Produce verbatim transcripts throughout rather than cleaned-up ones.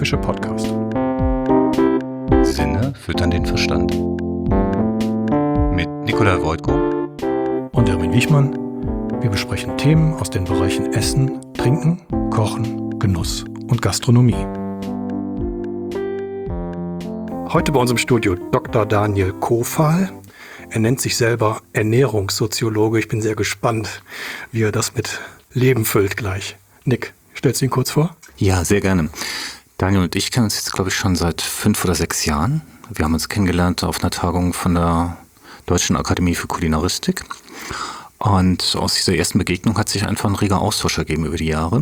Philosophische Podcast. Sinne füttern den Verstand. Mit Nikolai Wojtko Und Erwin Wichmann. Wir besprechen Themen aus den Bereichen Essen, Trinken, Kochen, Genuss und Gastronomie. Heute bei uns im Studio Doktor Daniel Kofal. Er nennt sich selber Ernährungssoziologe. Ich bin sehr gespannt, wie er das mit Leben füllt gleich. Nick, stellst du ihn kurz vor? Ja, sehr gerne. Daniel und ich kennen uns jetzt, glaube ich, schon seit fünf oder sechs Jahren. Wir haben uns kennengelernt auf einer Tagung von der Deutschen Akademie für Kulinaristik. Und aus dieser ersten Begegnung hat sich einfach ein reger Austausch ergeben über die Jahre.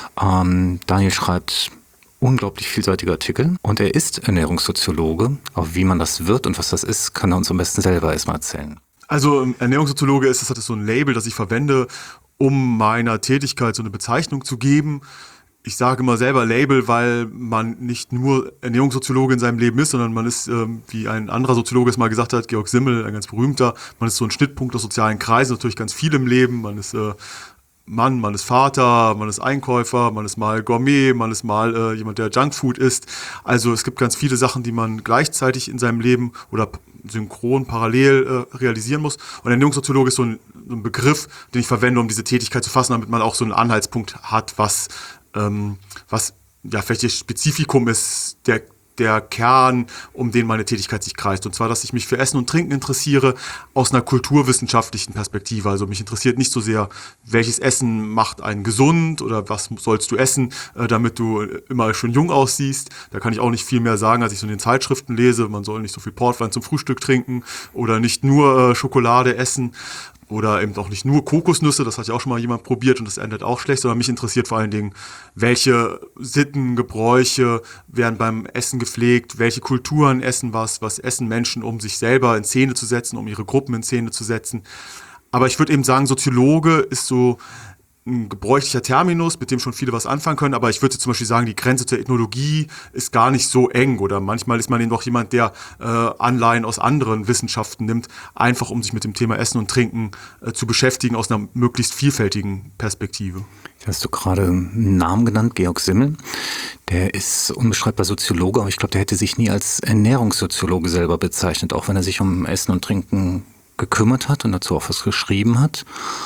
Ähm, Daniel schreibt unglaublich vielseitige Artikel und er ist Ernährungssoziologe. Aber wie man das wird und was das ist, kann er uns am besten selber erstmal erzählen. Also Ernährungssoziologe ist, das hat so ein Label, das ich verwende, um meiner Tätigkeit so eine Bezeichnung zu geben. Ich sage immer selber Label, weil man nicht nur Ernährungssoziologe in seinem Leben ist, sondern man ist, ähm, wie ein anderer Soziologe es mal gesagt hat, Georg Simmel, ein ganz berühmter, man ist so ein Schnittpunkt aus sozialen Kreisen, natürlich ganz viel im Leben. Man ist äh, Mann, man ist Vater, man ist Einkäufer, man ist mal Gourmet, man ist mal äh, jemand, der Junkfood isst. Also es gibt ganz viele Sachen, die man gleichzeitig in seinem Leben oder synchron, parallel äh, realisieren muss. Und Ernährungssoziologe ist so ein, so ein Begriff, den ich verwende, um diese Tätigkeit zu fassen, damit man auch so einen Anhaltspunkt hat, was, ähm, was ja vielleicht das Spezifikum ist, der der Kern, um den meine Tätigkeit sich kreist. Und zwar, dass ich mich für Essen und Trinken interessiere aus einer kulturwissenschaftlichen Perspektive. Also mich interessiert nicht so sehr, welches Essen macht einen gesund oder was sollst du essen, äh, damit du immer schön jung aussiehst. Da kann ich auch nicht viel mehr sagen, als ich so in den Zeitschriften lese. Man soll nicht so viel Portwein zum Frühstück trinken oder nicht nur äh, Schokolade essen. Oder eben auch nicht nur Kokosnüsse, das hat ja auch schon mal jemand probiert und das endet auch schlecht, sondern mich interessiert vor allen Dingen, welche Sitten, Gebräuche werden beim Essen gepflegt, welche Kulturen essen was, was essen Menschen, um sich selber in Szene zu setzen, um ihre Gruppen in Szene zu setzen. Aber ich würde eben sagen, Soziologe ist so ein gebräuchlicher Terminus, mit dem schon viele was anfangen können, aber ich würde zum Beispiel sagen, die Grenze zur Ethnologie ist gar nicht so eng oder manchmal ist man eben doch jemand, der äh, Anleihen aus anderen Wissenschaften nimmt, einfach um sich mit dem Thema Essen und Trinken äh, zu beschäftigen aus einer möglichst vielfältigen Perspektive. Hast du gerade einen Namen genannt, Georg Simmel. Der ist unbeschreibbar Soziologe, aber ich glaube, der hätte sich nie als Ernährungssoziologe selber bezeichnet, auch wenn er sich um Essen und Trinken gekümmert hat und dazu auch was geschrieben hat.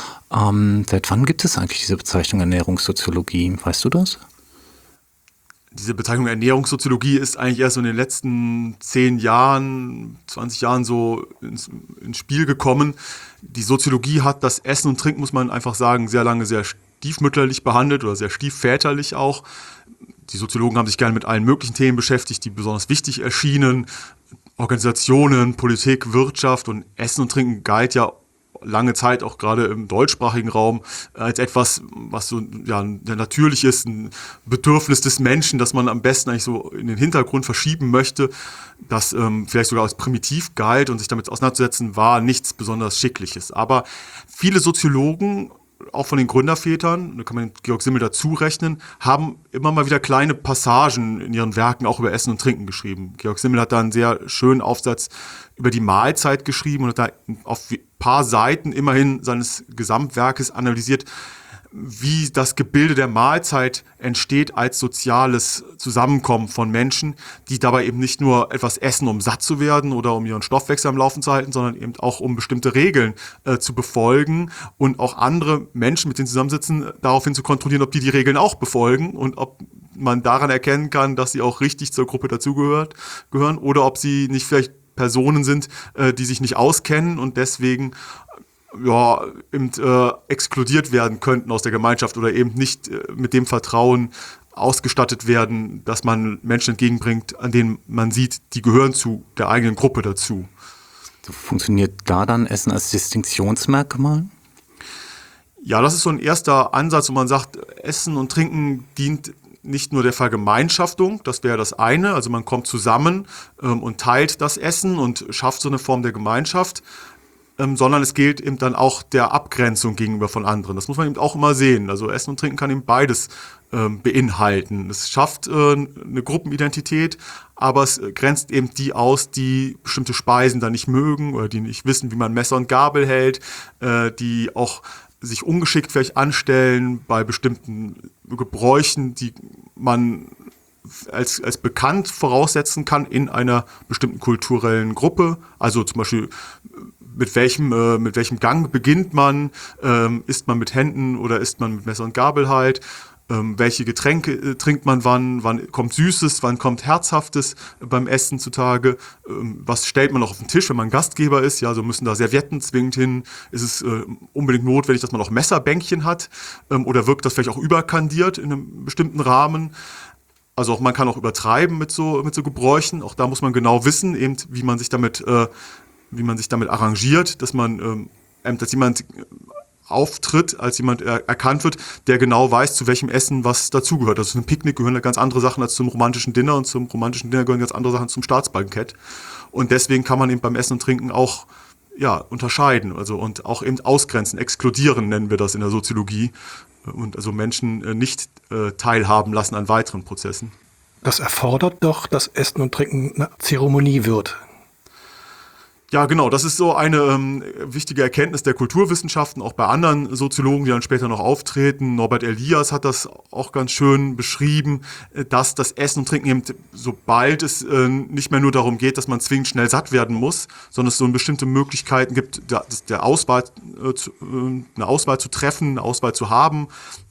Ähm, seit wann gibt es eigentlich diese Bezeichnung Ernährungssoziologie? Weißt du das? Diese Bezeichnung Ernährungssoziologie ist eigentlich erst so in den letzten zehn Jahren, zwanzig Jahren so ins, ins Spiel gekommen. Die Soziologie hat das Essen und Trinken, muss man einfach sagen, sehr lange sehr stiefmütterlich behandelt oder sehr stiefväterlich auch. Die Soziologen haben sich gerne mit allen möglichen Themen beschäftigt, die besonders wichtig erschienen. Organisationen, Politik, Wirtschaft und Essen und Trinken galt ja lange Zeit auch gerade im deutschsprachigen Raum als etwas, was so ja natürlich ist, ein Bedürfnis des Menschen, das man am besten eigentlich so in den Hintergrund verschieben möchte, das ähm, vielleicht sogar als primitiv galt und sich damit auseinanderzusetzen, war nichts besonders Schickliches. Aber viele Soziologen, auch von den Gründervätern, da kann man Georg Simmel dazu rechnen, haben immer mal wieder kleine Passagen in ihren Werken auch über Essen und Trinken geschrieben. Georg Simmel hat da einen sehr schönen Aufsatz über die Mahlzeit geschrieben und hat da auf ein paar Seiten immerhin seines Gesamtwerkes analysiert, wie das Gebilde der Mahlzeit entsteht als soziales Zusammenkommen von Menschen, die dabei eben nicht nur etwas essen, um satt zu werden oder um ihren Stoffwechsel am Laufen zu halten, sondern eben auch um bestimmte Regeln äh, zu befolgen und auch andere Menschen, mit denen sie zusammensitzen, daraufhin zu kontrollieren, ob die die Regeln auch befolgen und ob man daran erkennen kann, dass sie auch richtig zur Gruppe dazugehört gehören oder ob sie nicht vielleicht Personen sind, äh, die sich nicht auskennen und deswegen ja, eben, äh, exkludiert werden könnten aus der Gemeinschaft oder eben nicht äh, mit dem Vertrauen ausgestattet werden, dass man Menschen entgegenbringt, an denen man sieht, die gehören zu der eigenen Gruppe dazu. So funktioniert da dann Essen als Distinktionsmerkmal? Ja, das ist so ein erster Ansatz, wo man sagt, Essen und Trinken dient nicht nur der Vergemeinschaftung, das wäre das eine, also man kommt zusammen ähm, und teilt das Essen und schafft so eine Form der Gemeinschaft, ähm, sondern es gilt eben dann auch der Abgrenzung gegenüber von anderen. Das muss man eben auch immer sehen. Also Essen und Trinken kann eben beides ähm, beinhalten. Es schafft äh, eine Gruppenidentität, aber es grenzt eben die aus, die bestimmte Speisen dann nicht mögen oder die nicht wissen, wie man Messer und Gabel hält, äh, die auch sich ungeschickt vielleicht anstellen bei bestimmten Gebräuchen, die man als, als bekannt voraussetzen kann in einer bestimmten kulturellen Gruppe. Also zum Beispiel, mit welchem, äh, mit welchem Gang beginnt man, ähm, isst man mit Händen oder isst man mit Messer und Gabel halt, ähm, welche Getränke äh, trinkt man wann, wann kommt Süßes, wann kommt Herzhaftes beim Essen zutage, ähm, was stellt man auch auf den Tisch, wenn man Gastgeber ist, ja, so müssen da Servietten zwingend hin, ist es äh, unbedingt notwendig, dass man auch Messerbänkchen hat, ähm, oder wirkt das vielleicht auch überkandiert in einem bestimmten Rahmen. Also auch man kann auch übertreiben mit so, mit so Gebräuchen, auch da muss man genau wissen, eben wie man sich damit äh, wie man sich damit arrangiert, dass man ähm, als jemand auftritt, als jemand er, erkannt wird, der genau weiß, zu welchem Essen was dazugehört. Also zum Picknick gehören da ganz andere Sachen als zum romantischen Dinner und zum romantischen Dinner gehören ganz andere Sachen zum Staatsbankett. Und deswegen kann man eben beim Essen und Trinken auch ja, unterscheiden, also und auch eben ausgrenzen, exkludieren nennen wir das in der Soziologie und also Menschen äh, nicht äh, teilhaben lassen an weiteren Prozessen. Das erfordert doch, dass Essen und Trinken eine Zeremonie wird. Ja, genau. Das ist so eine ähm, wichtige Erkenntnis der Kulturwissenschaften, auch bei anderen Soziologen, die dann später noch auftreten. Norbert Elias hat das auch ganz schön beschrieben, dass das Essen und Trinken eben, sobald es äh, nicht mehr nur darum geht, dass man zwingend schnell satt werden muss, sondern es so bestimmte Möglichkeiten gibt, der, der Auswahl, äh, zu, äh, eine Auswahl zu treffen, eine Auswahl zu haben,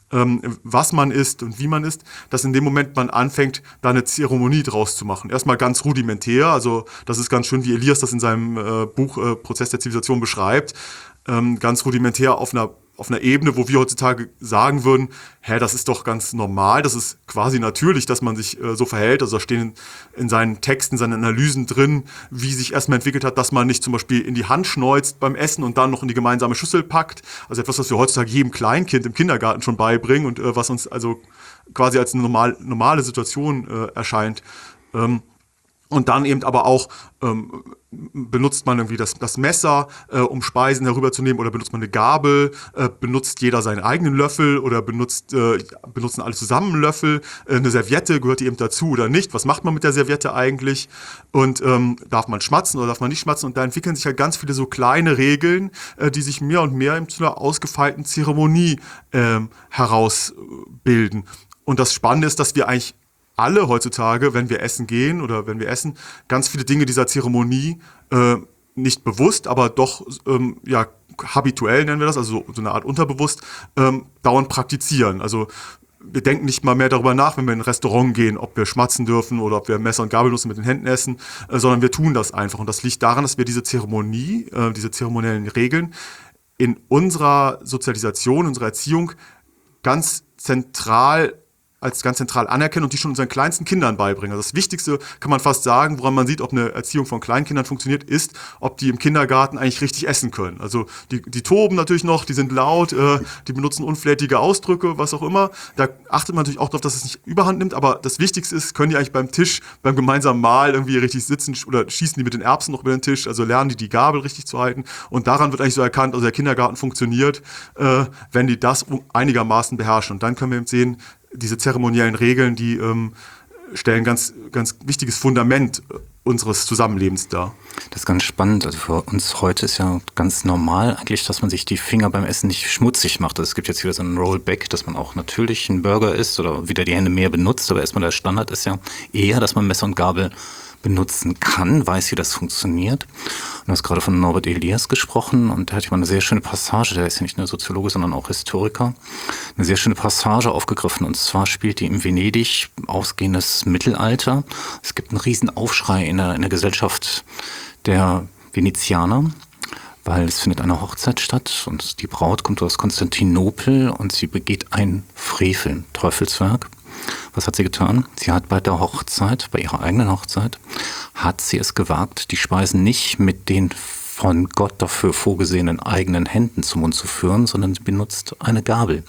was man isst und wie man isst, dass in dem Moment man anfängt, da eine Zeremonie draus zu machen. Erstmal ganz rudimentär, also das ist ganz schön, wie Elias das in seinem äh, Buch äh, Prozess der Zivilisation beschreibt, ähm, ganz rudimentär auf einer auf einer Ebene, wo wir heutzutage sagen würden, hä, das ist doch ganz normal, das ist quasi natürlich, dass man sich äh, so verhält. Also da stehen in, in seinen Texten, seinen Analysen drin, wie sich erstmal entwickelt hat, dass man nicht zum Beispiel in die Hand schneuzt beim Essen und dann noch in die gemeinsame Schüssel packt. Also etwas, was wir heutzutage jedem Kleinkind im Kindergarten schon beibringen und äh, was uns also quasi als eine normal, normale Situation äh, erscheint. Ähm, Und dann eben aber auch ähm, benutzt man irgendwie das, das Messer, äh, um Speisen herüberzunehmen, oder benutzt man eine Gabel, äh, benutzt jeder seinen eigenen Löffel oder benutzt äh, benutzen alle zusammen einen Löffel, äh, eine Serviette, gehört die eben dazu oder nicht, was macht man mit der Serviette eigentlich und ähm, darf man schmatzen oder darf man nicht schmatzen, und da entwickeln sich halt ganz viele so kleine Regeln, äh, die sich mehr und mehr zu einer ausgefeilten Zeremonie äh, herausbilden. Und das Spannende ist, dass wir eigentlich alle heutzutage, wenn wir essen gehen oder wenn wir essen, ganz viele Dinge dieser Zeremonie äh, nicht bewusst, aber doch ähm, ja, habituell nennen wir das, also so, so eine Art unterbewusst, ähm, dauernd praktizieren. Also wir denken nicht mal mehr darüber nach, wenn wir in ein Restaurant gehen, ob wir schmatzen dürfen oder ob wir Messer und Gabel nutzen, mit den Händen essen, äh, sondern wir tun das einfach. Und das liegt daran, dass wir diese Zeremonie, äh, diese zeremoniellen Regeln in unserer Sozialisation, unserer Erziehung ganz zentral als ganz zentral anerkennen und die schon unseren kleinsten Kindern beibringen. Also das Wichtigste, kann man fast sagen, woran man sieht, ob eine Erziehung von Kleinkindern funktioniert, ist, ob die im Kindergarten eigentlich richtig essen können. Also die, die toben natürlich noch, die sind laut, äh, die benutzen unflätige Ausdrücke, was auch immer. Da achtet man natürlich auch darauf, dass es nicht überhand nimmt, aber das Wichtigste ist, können die eigentlich beim Tisch, beim gemeinsamen Mahl irgendwie richtig sitzen oder schießen die mit den Erbsen noch über den Tisch, also lernen die die Gabel richtig zu halten, und daran wird eigentlich so erkannt, also der Kindergarten funktioniert, äh, wenn die das einigermaßen beherrschen. Und dann können wir eben sehen, diese zeremoniellen Regeln, die ähm, stellen ganz, ganz wichtiges Fundament unseres Zusammenlebens dar. Das ist ganz spannend. Also für uns heute ist ja ganz normal eigentlich, dass man sich die Finger beim Essen nicht schmutzig macht. Also es gibt jetzt wieder so einen Rollback, dass man auch natürlich einen Burger isst oder wieder die Hände mehr benutzt. Aber erstmal der Standard ist ja eher, dass man Messer und Gabel benutzen kann, weiß, wie das funktioniert. Und du hast gerade von Norbert Elias gesprochen, und da hatte ich mal eine sehr schöne Passage, der ist ja nicht nur Soziologe, sondern auch Historiker, eine sehr schöne Passage aufgegriffen, und zwar spielt die im Venedig ausgehendes Mittelalter. Es gibt einen riesen Aufschrei in der, in der Gesellschaft der Venezianer, weil es findet eine Hochzeit statt und die Braut kommt aus Konstantinopel und sie begeht ein Frevel, ein Teufelswerk. Was hat sie getan? Sie hat bei der Hochzeit, bei ihrer eigenen Hochzeit, hat sie es gewagt, die Speisen nicht mit den von Gott dafür vorgesehenen eigenen Händen zum Mund zu führen, sondern sie benutzt eine Gabel.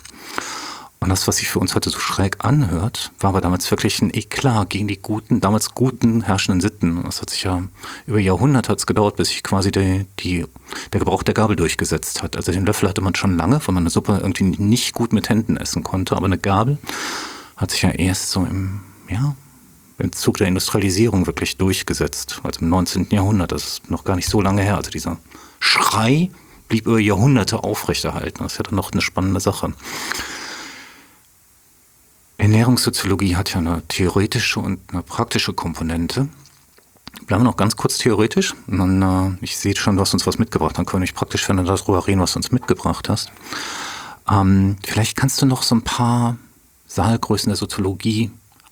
Und das, was sich für uns heute so schräg anhört, war aber damals wirklich ein Eklat gegen die guten, damals guten herrschenden Sitten. Und das hat sich ja über Jahrhunderte hat's gedauert, bis sich quasi die, die, der Gebrauch der Gabel durchgesetzt hat. Also den Löffel hatte man schon lange, weil man eine Suppe irgendwie nicht gut mit Händen essen konnte, aber eine Gabel hat sich ja erst so im, ja, im Zug der Industrialisierung wirklich durchgesetzt. Also im neunzehnten Jahrhundert, das ist noch gar nicht so lange her. Also dieser Schrei blieb über Jahrhunderte aufrechterhalten. Das ist ja dann noch eine spannende Sache. Ernährungssoziologie hat ja eine theoretische und eine praktische Komponente. Bleiben wir noch ganz kurz theoretisch. Und dann, äh, ich sehe schon, du hast uns was mitgebracht. Dann können wir nicht praktisch, wenn du darüber reden, was du uns mitgebracht hast. Ähm, vielleicht kannst du noch so ein paar Saalgrößen der Soziologie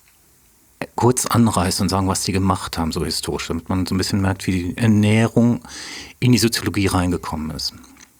kurz anreißen und sagen, was die gemacht haben, so historisch, damit man so ein bisschen merkt, wie die Ernährung in die Soziologie reingekommen ist.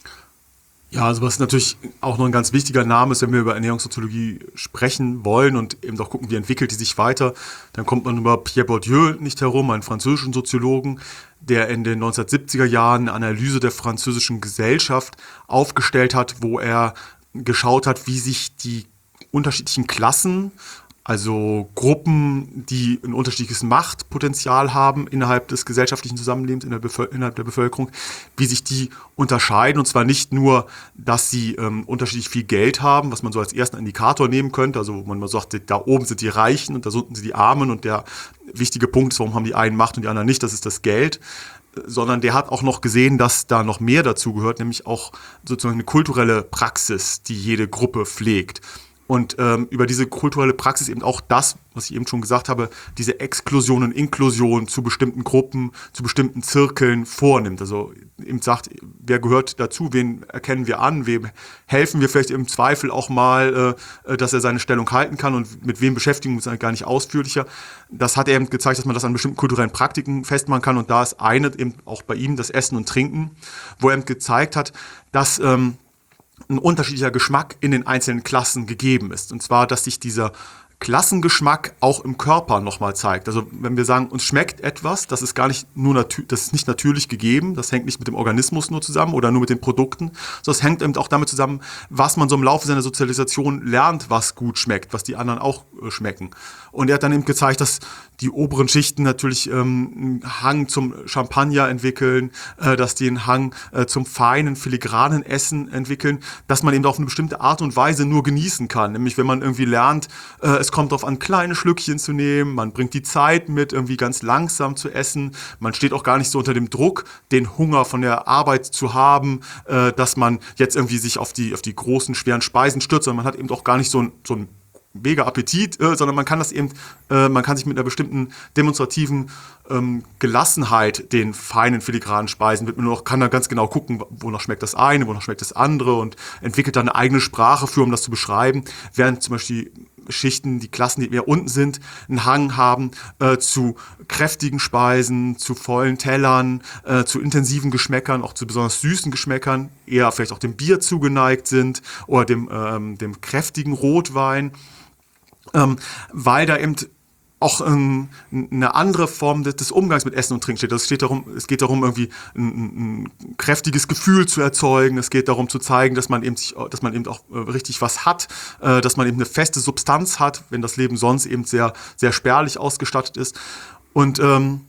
Ja, also was natürlich auch noch ein ganz wichtiger Name ist, wenn wir über Ernährungssoziologie sprechen wollen und eben auch gucken, wie entwickelt die sich weiter, dann kommt man über Pierre Bourdieu nicht herum, einen französischen Soziologen, der in den neunzehnhundertsiebziger Jahren eine Analyse der französischen Gesellschaft aufgestellt hat, wo er geschaut hat, wie sich die unterschiedlichen Klassen, also Gruppen, die ein unterschiedliches Machtpotenzial haben innerhalb des gesellschaftlichen Zusammenlebens, in der Bevöl- innerhalb der Bevölkerung, wie sich die unterscheiden. Und zwar nicht nur, dass sie ähm, unterschiedlich viel Geld haben, was man so als ersten Indikator nehmen könnte. Also wo man mal sagt, da oben sind die Reichen und da unten sind die Armen. Und der wichtige Punkt ist, warum haben die einen Macht und die anderen nicht, das ist das Geld. Sondern der hat auch noch gesehen, dass da noch mehr dazu gehört, nämlich auch sozusagen eine kulturelle Praxis, die jede Gruppe pflegt. Und ähm, über diese kulturelle Praxis eben auch das, was ich eben schon gesagt habe, diese Exklusion und Inklusion zu bestimmten Gruppen, zu bestimmten Zirkeln vornimmt. Also eben sagt, wer gehört dazu, wen erkennen wir an, wem helfen wir vielleicht im Zweifel auch mal, äh, dass er seine Stellung halten kann und mit wem beschäftigen wir uns gar nicht ausführlicher. Das hat er eben gezeigt, dass man das an bestimmten kulturellen Praktiken festmachen kann. Und da ist eine eben auch bei ihm das Essen und Trinken, wo er eben gezeigt hat, dass ähm, ein unterschiedlicher Geschmack in den einzelnen Klassen gegeben ist. Und zwar, dass sich dieser Klassengeschmack auch im Körper nochmal zeigt. Also wenn wir sagen, uns schmeckt etwas, das ist gar nicht nur natür- das ist nicht natürlich gegeben, das hängt nicht mit dem Organismus nur zusammen oder nur mit den Produkten, sondern es hängt eben auch damit zusammen, was man so im Laufe seiner Sozialisation lernt, was gut schmeckt, was die anderen auch äh, schmecken. Und er hat dann eben gezeigt, dass die oberen Schichten natürlich ähm, einen Hang zum Champagner entwickeln, äh, dass die einen Hang äh, zum feinen, filigranen Essen entwickeln, dass man eben auf eine bestimmte Art und Weise nur genießen kann. Nämlich wenn man irgendwie lernt, äh, es kommt darauf an, kleine Schlückchen zu nehmen, man bringt die Zeit mit, irgendwie ganz langsam zu essen, man steht auch gar nicht so unter dem Druck, den Hunger von der Arbeit zu haben, äh, dass man jetzt irgendwie sich auf die, auf die großen, schweren Speisen stürzt, sondern man hat eben auch gar nicht so ein, so ein mega Appetit, äh, sondern man kann das eben, äh, man kann sich mit einer bestimmten demonstrativen ähm, Gelassenheit den feinen filigranen Speisen widmen und kann da ganz genau gucken, wonach schmeckt das eine, wonach schmeckt das andere und entwickelt dann eine eigene Sprache für, um das zu beschreiben, während zum Beispiel Schichten, die Klassen, die eher unten sind, einen Hang haben äh, zu kräftigen Speisen, zu vollen Tellern, äh, zu intensiven Geschmäckern, auch zu besonders süßen Geschmäckern, eher vielleicht auch dem Bier zugeneigt sind oder dem, ähm, dem kräftigen Rotwein. Ähm, weil da eben auch ähm, eine andere Form des, des Umgangs mit Essen und Trinken steht. Das steht darum, es geht darum, irgendwie ein, ein kräftiges Gefühl zu erzeugen. Es geht darum zu zeigen, dass man eben, sich, dass man eben auch äh, richtig was hat, äh, dass man eben eine feste Substanz hat, wenn das Leben sonst eben sehr, sehr spärlich ausgestattet ist. Und ähm,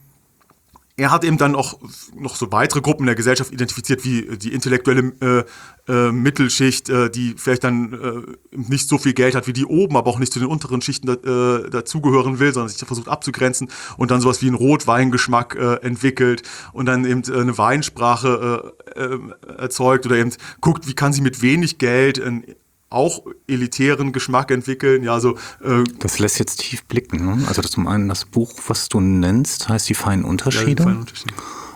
er hat eben dann auch noch so weitere Gruppen in der Gesellschaft identifiziert, wie die intellektuelle äh, äh, Mittelschicht, äh, die vielleicht dann äh, nicht so viel Geld hat wie die oben, aber auch nicht zu den unteren Schichten äh, dazugehören will, sondern sich versucht abzugrenzen und dann sowas wie einen Rotweingeschmack äh, entwickelt und dann eben äh, eine Weinsprache äh, äh, erzeugt oder eben guckt, wie kann sie mit wenig Geld ein auch elitären Geschmack entwickeln. Ja, so, äh, das lässt jetzt tief blicken. Ne? Also das zum einen das Buch, was du nennst, heißt Die feinen Unterschiede. Ja, die feinen Unterschiede.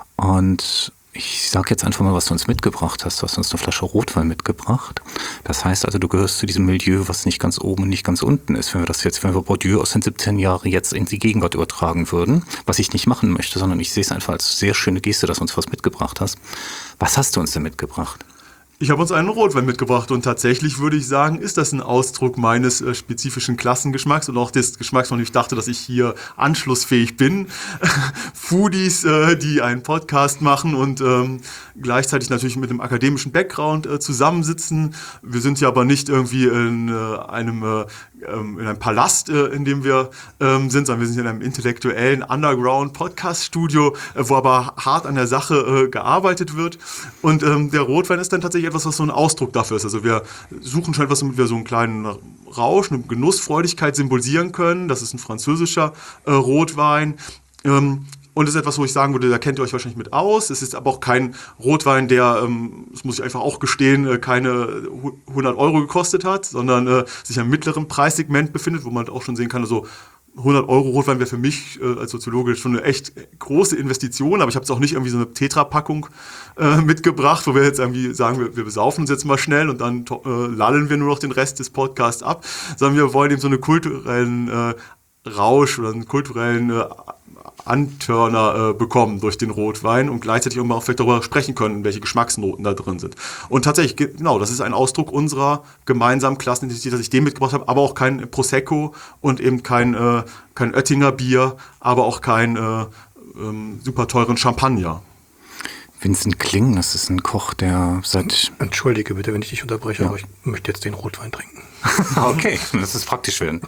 Und ich sage jetzt einfach mal, was du uns mitgebracht hast. Du hast uns eine Flasche Rotwein mitgebracht. Das heißt also, du gehörst zu diesem Milieu, was nicht ganz oben und nicht ganz unten ist. Wenn wir das jetzt, wenn wir Bourdieu aus den siebzehn Jahren jetzt in die Gegenwart übertragen würden, was ich nicht machen möchte, sondern ich sehe es einfach als sehr schöne Geste, dass du uns was mitgebracht hast. Was hast du uns denn mitgebracht? Ich habe uns einen Rotwein mitgebracht und tatsächlich würde ich sagen, ist das ein Ausdruck meines äh, spezifischen Klassengeschmacks und auch des Geschmacks, von dem ich dachte, dass ich hier anschlussfähig bin. Foodies, äh, die einen Podcast machen und ähm, gleichzeitig natürlich mit einem akademischen Background äh, zusammensitzen. Wir sind ja aber nicht irgendwie in äh, einem äh, in einem Palast, äh, in dem wir ähm, sind, sondern wir sind in einem intellektuellen Underground-Podcast-Studio, äh, wo aber hart an der Sache äh, gearbeitet wird. Und ähm, der Rotwein ist dann tatsächlich etwas, was so ein Ausdruck dafür ist. Also wir suchen schon etwas, damit wir so einen kleinen Rausch, eine Genussfreudigkeit symbolisieren können. Das ist ein französischer äh, Rotwein. Ähm, Und das ist etwas, wo ich sagen würde, da kennt ihr euch wahrscheinlich mit aus. Es ist aber auch kein Rotwein, der, ähm, das muss ich einfach auch gestehen, äh, keine hundert Euro gekostet hat, sondern äh, sich im mittleren Preissegment befindet, wo man auch schon sehen kann, also hundert Euro Rotwein wäre für mich äh, als Soziologe schon eine echt große Investition, aber ich habe jetzt auch nicht irgendwie so eine Tetra-Packung äh, mitgebracht, wo wir jetzt irgendwie sagen, wir, wir besaufen uns jetzt mal schnell und dann äh, lallen wir nur noch den Rest des Podcasts ab, sondern wir wollen eben so einen kulturellen äh, Rausch oder einen kulturellen äh, Antörner äh, bekommen durch den Rotwein und gleichzeitig auch vielleicht darüber sprechen können, welche Geschmacksnoten da drin sind. Und tatsächlich, genau, das ist ein Ausdruck unserer gemeinsamen Klassenidentität, dass ich den mitgebracht habe, aber auch kein Prosecco und eben kein, äh, kein Oettinger Bier, aber auch kein äh, ähm, super teuren Champagner. Vincent Kling, das ist ein Koch, der seit... Entschuldige bitte, wenn ich dich unterbreche, Ja. aber ich möchte jetzt den Rotwein trinken. Okay, das ist praktisch werden.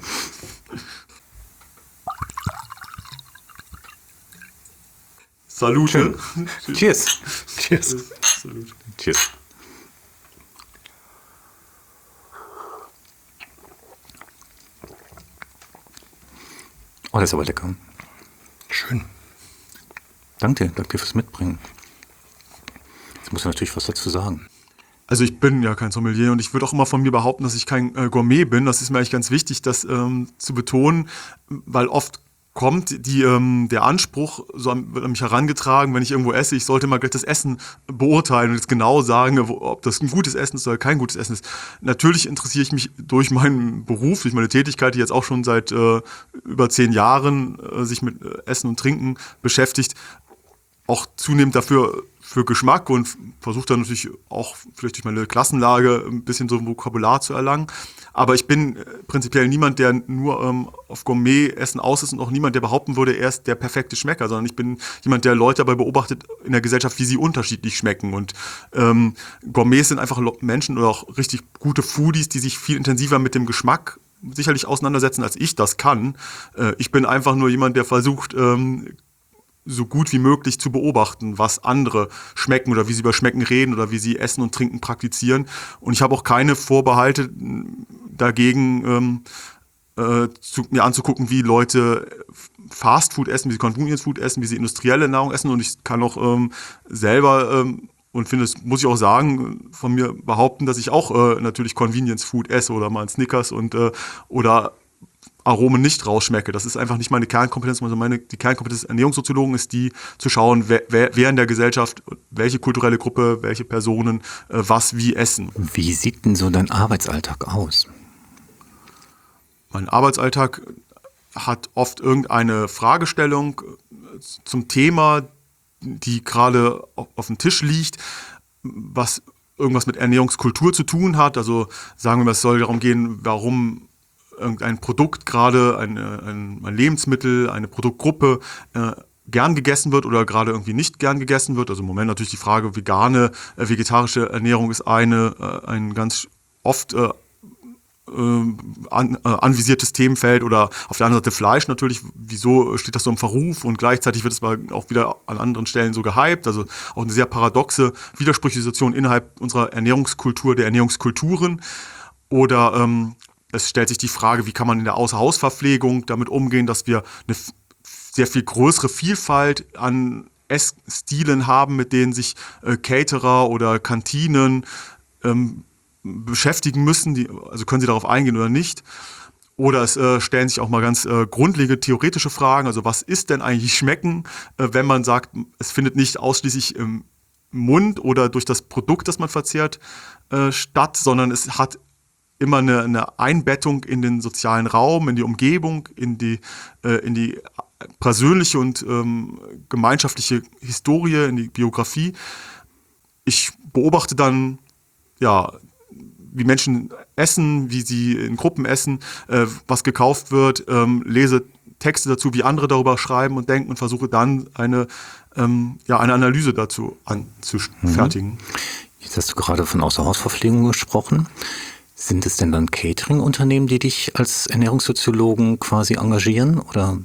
Salute. Cheers. Cheers. Salute. Cheers. Oh, das ist aber lecker. Schön. Danke dir, danke dir fürs Mitbringen. Jetzt muss ich natürlich was dazu sagen. Also ich bin ja kein Sommelier und ich würde auch immer von mir behaupten, dass ich kein äh, Gourmet bin. Das ist mir eigentlich ganz wichtig, das ähm, zu betonen, weil oft kommt die, ähm, der Anspruch, so an, wird an mich herangetragen, wenn ich irgendwo esse, ich sollte mal gleich das Essen beurteilen und jetzt genau sagen, wo, ob das ein gutes Essen ist oder kein gutes Essen ist. Natürlich interessiere ich mich durch meinen Beruf, durch meine Tätigkeit, die jetzt auch schon seit äh, über zehn Jahren äh, sich mit äh, Essen und Trinken beschäftigt, auch zunehmend dafür für Geschmack und versuche dann natürlich auch vielleicht durch meine Klassenlage ein bisschen so ein Vokabular zu erlangen. Aber ich bin äh, prinzipiell niemand, der nur ähm, auf Gourmet-Essen aus ist und auch niemand, der behaupten würde, er ist der perfekte Schmecker, sondern ich bin jemand, der Leute dabei beobachtet in der Gesellschaft, wie sie unterschiedlich schmecken. Und ähm, Gourmets sind einfach Menschen oder auch richtig gute Foodies, die sich viel intensiver mit dem Geschmack sicherlich auseinandersetzen, als ich das kann. Äh, ich bin einfach nur jemand, der versucht, ähm, so gut wie möglich zu beobachten, was andere schmecken oder wie sie über Schmecken reden oder wie sie Essen und Trinken praktizieren. Und ich habe auch keine Vorbehalte dagegen, ähm, äh, zu, mir anzugucken, wie Leute Fastfood essen, wie sie Convenience Food essen, wie sie industrielle Nahrung essen. Und ich kann auch ähm, selber, ähm, und finde, das muss ich auch sagen, von mir behaupten, dass ich auch äh, natürlich Convenience Food esse oder mal ein Snickers und äh, oder Aromen nicht rausschmecke. Das ist einfach nicht meine Kernkompetenz. Also meine, die Kernkompetenz des Ernährungssoziologen ist die, zu schauen, wer, wer in der Gesellschaft, welche kulturelle Gruppe, welche Personen äh, was wie essen. Wie sieht denn so dein Arbeitsalltag aus? Mein Arbeitsalltag hat oft irgendeine Fragestellung zum Thema, die gerade auf dem Tisch liegt, was irgendwas mit Ernährungskultur zu tun hat. Also sagen wir mal, es soll darum gehen, warum irgendein Produkt gerade, ein, ein, ein Lebensmittel, eine Produktgruppe äh, gern gegessen wird oder gerade irgendwie nicht gern gegessen wird. Also im Moment natürlich die Frage, vegane, äh, vegetarische Ernährung ist eine, äh, ein ganz oft äh, äh, an, äh, anvisiertes Themenfeld oder auf der anderen Seite Fleisch natürlich. Wieso steht das so im Verruf und gleichzeitig wird es mal auch wieder an anderen Stellen so gehypt. Also auch eine sehr paradoxe, widersprüchliche Situation innerhalb unserer Ernährungskultur, der Ernährungskulturen. Oder ähm, es stellt sich die Frage, wie kann man in der Außerhausverpflegung damit umgehen, dass wir eine f- sehr viel größere Vielfalt an Essstilen haben, mit denen sich äh, Caterer oder Kantinen ähm, beschäftigen müssen. Die, also können sie darauf eingehen oder nicht. Oder es äh, stellen sich auch mal ganz äh, grundlegende theoretische Fragen. Also was ist denn eigentlich Schmecken, äh, wenn man sagt, es findet nicht ausschließlich im Mund oder durch das Produkt, das man verzehrt, äh, statt, sondern es hat immer eine, eine Einbettung in den sozialen Raum, in die Umgebung, in die, äh, in die persönliche und ähm, gemeinschaftliche Historie, in die Biografie. Ich beobachte dann, ja, wie Menschen essen, wie sie in Gruppen essen, äh, was gekauft wird, ähm, lese Texte dazu, wie andere darüber schreiben und denken und versuche dann eine, ähm, ja, eine Analyse dazu anzufertigen. Mhm. Jetzt hast du gerade von Außerhausverpflegung gesprochen. Sind es denn dann Catering-Unternehmen, die dich als Ernährungssoziologen quasi engagieren? Oder?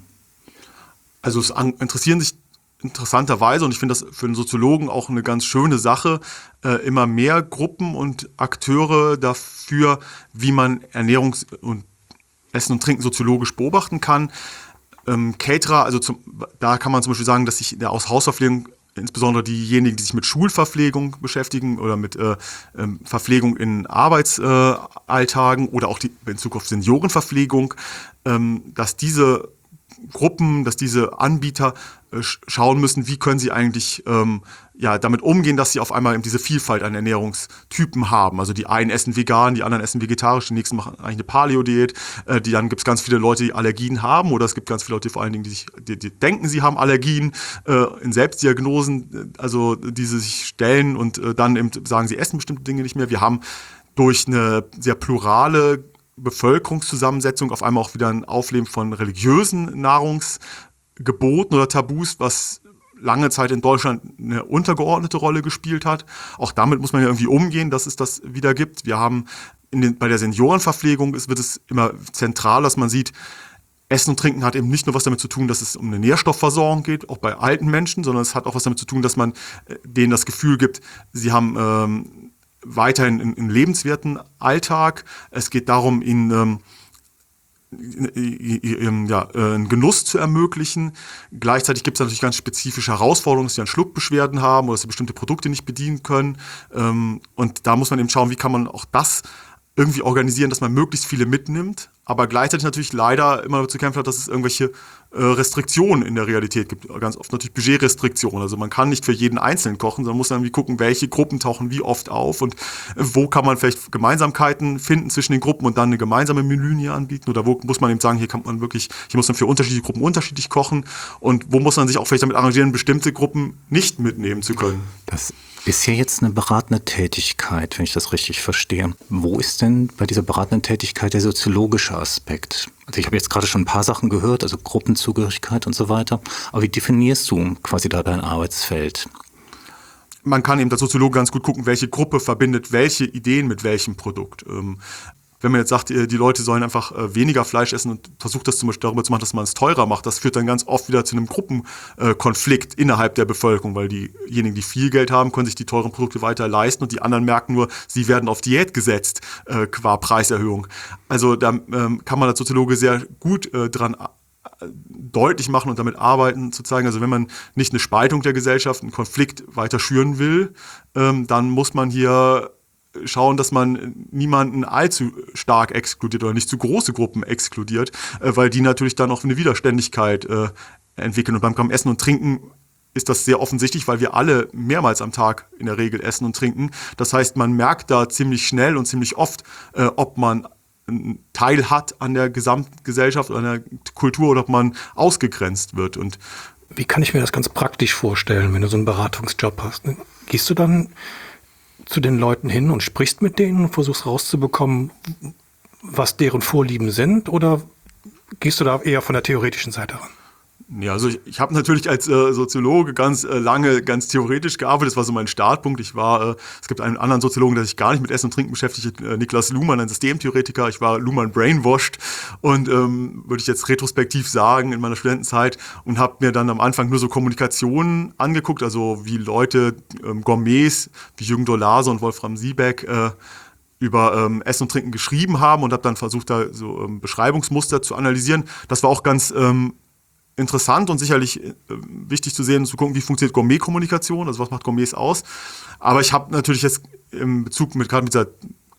Also es an, interessieren sich interessanterweise, und ich finde das für einen Soziologen auch eine ganz schöne Sache, äh, immer mehr Gruppen und Akteure dafür, wie man Ernährungs- und Essen und Trinken soziologisch beobachten kann. Ähm, Caterer, also zum, da kann man zum Beispiel sagen, dass sich der aus Hausverpflegung, insbesondere diejenigen, die sich mit Schulverpflegung beschäftigen oder mit äh, ähm, Verpflegung in Arbeitsalltagen äh, oder auch die, in Zukunft Seniorenverpflegung, ähm, dass diese Gruppen, dass diese Anbieter äh, schauen müssen, wie können sie eigentlich ähm, ja, damit umgehen, dass sie auf einmal eben diese Vielfalt an Ernährungstypen haben. Also die einen essen vegan, die anderen essen vegetarisch, die nächsten machen eigentlich eine Paleo-Diät. Äh, die, dann gibt es ganz viele Leute, die Allergien haben, oder es gibt ganz viele Leute, die vor allen Dingen, die, sich, die, die denken, sie haben Allergien, äh, in Selbstdiagnosen, also die sie sich stellen und äh, dann eben sagen, sie essen bestimmte Dinge nicht mehr. Wir haben durch eine sehr plurale Bevölkerungszusammensetzung auf einmal auch wieder ein Aufleben von religiösen Nahrungsgeboten oder Tabus, was lange Zeit in Deutschland eine untergeordnete Rolle gespielt hat. Auch damit muss man ja irgendwie umgehen, dass es das wieder gibt. Wir haben in den, bei der Seniorenverpflegung ist, wird es immer zentral, dass man sieht, Essen und Trinken hat eben nicht nur was damit zu tun, dass es um eine Nährstoffversorgung geht, auch bei alten Menschen, sondern es hat auch was damit zu tun, dass man denen das Gefühl gibt, sie haben ähm, weiterhin einen lebenswerten Alltag. Es geht darum, ihnen ähm, ja, einen Genuss zu ermöglichen. Gleichzeitig gibt es natürlich ganz spezifische Herausforderungen, dass sie an Schluckbeschwerden haben oder dass sie bestimmte Produkte nicht bedienen können. Und da muss man eben schauen, wie kann man auch das irgendwie organisieren, dass man möglichst viele mitnimmt, aber gleichzeitig natürlich leider immer zu kämpfen hat, dass es irgendwelche äh, Restriktionen in der Realität gibt. Ganz oft natürlich Budgetrestriktionen. Also man kann nicht für jeden Einzelnen kochen, sondern muss dann irgendwie gucken, welche Gruppen tauchen wie oft auf und äh, wo kann man vielleicht Gemeinsamkeiten finden zwischen den Gruppen und dann eine gemeinsame Menülinie anbieten, oder wo muss man eben sagen, hier kann man wirklich, hier muss man für unterschiedliche Gruppen unterschiedlich kochen, und wo muss man sich auch vielleicht damit arrangieren, bestimmte Gruppen nicht mitnehmen zu können. Das ist ja jetzt eine beratende Tätigkeit, wenn ich das richtig verstehe. Wo ist denn bei dieser beratenden Tätigkeit der soziologische Aspekt? Also ich habe jetzt gerade schon ein paar Sachen gehört, also Gruppenzugehörigkeit und so weiter. Aber wie definierst du quasi da dein Arbeitsfeld? Man kann eben als Soziologe ganz gut gucken, welche Gruppe verbindet welche Ideen mit welchem Produkt. Ähm, Wenn man jetzt sagt, die Leute sollen einfach weniger Fleisch essen und versucht das zum Beispiel darüber zu machen, dass man es teurer macht, das führt dann ganz oft wieder zu einem Gruppenkonflikt innerhalb der Bevölkerung, weil diejenigen, die viel Geld haben, können sich die teuren Produkte weiter leisten und die anderen merken nur, sie werden auf Diät gesetzt äh, qua Preiserhöhung. Also da ähm, kann man als Soziologe sehr gut äh, dran deutlich machen und damit arbeiten, zu zeigen, also wenn man nicht eine Spaltung der Gesellschaft, einen Konflikt weiter schüren will, ähm, dann muss man hier schauen, dass man niemanden allzu stark exkludiert oder nicht zu große Gruppen exkludiert, äh, weil die natürlich dann auch eine Widerständigkeit äh, entwickeln. Und beim, beim Essen und Trinken ist das sehr offensichtlich, weil wir alle mehrmals am Tag in der Regel essen und trinken. Das heißt, man merkt da ziemlich schnell und ziemlich oft, äh, ob man einen Teil hat an der Gesamtgesellschaft oder an der Kultur oder ob man ausgegrenzt wird. Und wie kann ich mir das ganz praktisch vorstellen, wenn du so einen Beratungsjob hast? Ne? Gehst du dann zu den Leuten hin und sprichst mit denen und versuchst rauszubekommen, was deren Vorlieben sind, oder gehst du da eher von der theoretischen Seite ran? Ja, also ich, ich habe natürlich als äh, Soziologe ganz äh, lange ganz theoretisch gearbeitet. Das war so mein Startpunkt. Ich war, äh, es gibt einen anderen Soziologen, der sich gar nicht mit Essen und Trinken beschäftigt, äh, Niklas Luhmann, ein Systemtheoretiker. Ich war Luhmann brainwashed und ähm, würde ich jetzt retrospektiv sagen in meiner Studentenzeit, und habe mir dann am Anfang nur so Kommunikationen angeguckt, also wie Leute, ähm, Gourmets wie Jürgen Dolase und Wolfram Siebeck äh, über ähm, Essen und Trinken geschrieben haben, und habe dann versucht, da so ähm, Beschreibungsmuster zu analysieren. Das war auch ganz ähm, interessant und sicherlich äh, wichtig zu sehen, zu gucken, wie funktioniert Gourmet-Kommunikation, also was macht Gourmets aus. Aber ich habe natürlich jetzt im Bezug mit gerade mit dieser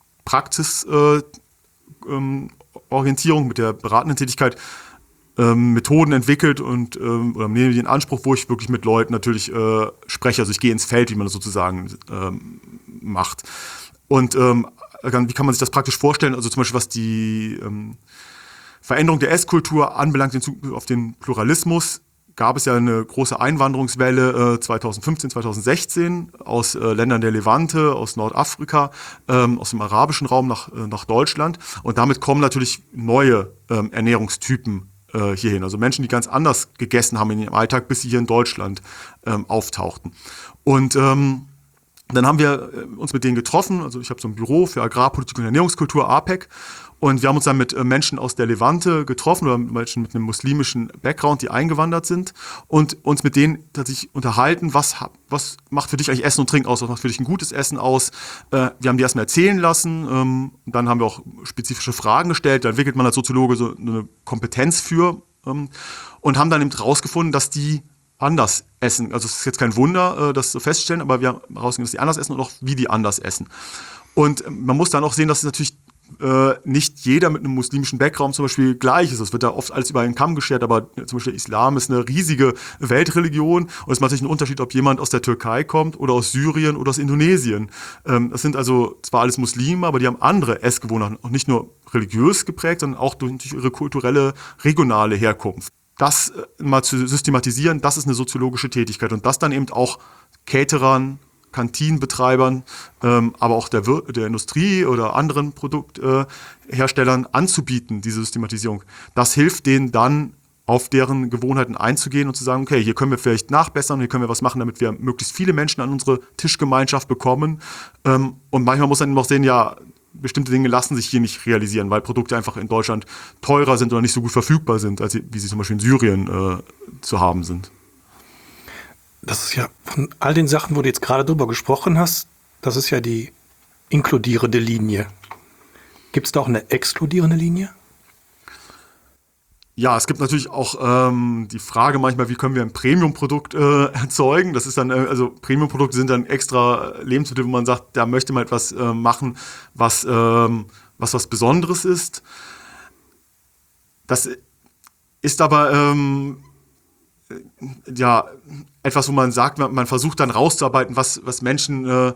Praxisorientierung, äh, ähm, mit der beratenden Tätigkeit ähm, Methoden entwickelt und ähm, oder nehme den Anspruch, wo ich wirklich mit Leuten natürlich äh, spreche. Also ich gehe ins Feld, wie man das sozusagen ähm, macht. Und ähm, wie kann man sich das praktisch vorstellen? Also zum Beispiel, was die ähm, Veränderung der Esskultur anbelangt in Bezug auf den Pluralismus, gab es ja eine große Einwanderungswelle äh, zweitausendfünfzehn, zweitausendsechzehn aus äh, Ländern der Levante, aus Nordafrika, ähm, aus dem arabischen Raum nach, äh, nach Deutschland. Und damit kommen natürlich neue ähm, Ernährungstypen äh, hierhin. Also Menschen, die ganz anders gegessen haben in ihrem Alltag, bis sie hier in Deutschland ähm, auftauchten. Und ähm, dann haben wir uns mit denen getroffen. Also ich habe so ein Büro für Agrarpolitik und Ernährungskultur, A P E C. Und wir haben uns dann mit Menschen aus der Levante getroffen oder Menschen mit einem muslimischen Background, die eingewandert sind, und uns mit denen tatsächlich unterhalten, was, was macht für dich eigentlich Essen und Trinken aus, was macht für dich ein gutes Essen aus. Wir haben die erstmal erzählen lassen, dann haben wir auch spezifische Fragen gestellt, da entwickelt man als Soziologe so eine Kompetenz für, ähm, und haben dann eben rausgefunden, dass die anders essen. Also es ist jetzt kein Wunder, äh, das zu feststellen, aber wir haben herausgefunden, dass die anders essen und auch wie die anders essen. Und man muss dann auch sehen, dass es natürlich äh, nicht jeder mit einem muslimischen Background zum Beispiel gleich ist. Es wird da oft alles über einen Kamm geschert, aber zum Beispiel Islam ist eine riesige Weltreligion und es macht natürlich einen Unterschied, ob jemand aus der Türkei kommt oder aus Syrien oder aus Indonesien. Ähm, das sind also zwar alles Muslime, aber die haben andere Essgewohnheiten, auch nicht nur religiös geprägt, sondern auch durch ihre kulturelle, regionale Herkunft. Das äh, mal zu systematisieren, das ist eine soziologische Tätigkeit und das dann eben auch Caterern, Kantinenbetreibern, ähm, aber auch der, Wir- der Industrie oder anderen Produktherstellern äh, anzubieten, diese Systematisierung. Das hilft denen dann, auf deren Gewohnheiten einzugehen und zu sagen, okay, hier können wir vielleicht nachbessern, hier können wir was machen, damit wir möglichst viele Menschen an unsere Tischgemeinschaft bekommen. Ähm, und manchmal muss man eben auch sehen, ja, bestimmte Dinge lassen sich hier nicht realisieren, weil Produkte einfach in Deutschland teurer sind oder nicht so gut verfügbar sind, als sie, wie sie zum Beispiel in Syrien äh, zu haben sind. Das ist ja von all den Sachen, wo du jetzt gerade drüber gesprochen hast, das ist ja die inkludierende Linie. Gibt es da auch eine exkludierende Linie? Ja, es gibt natürlich auch ähm, die Frage manchmal, wie können wir ein Premium-Produkt äh, erzeugen? Das ist dann, äh, also Premium-Produkte sind dann extra Lebensmittel, wo man sagt, da möchte man etwas äh, machen, was, ähm, was was Besonderes ist. Das ist aber ähm, ja etwas, wo man sagt, man, man versucht dann rauszuarbeiten, was, was Menschen äh,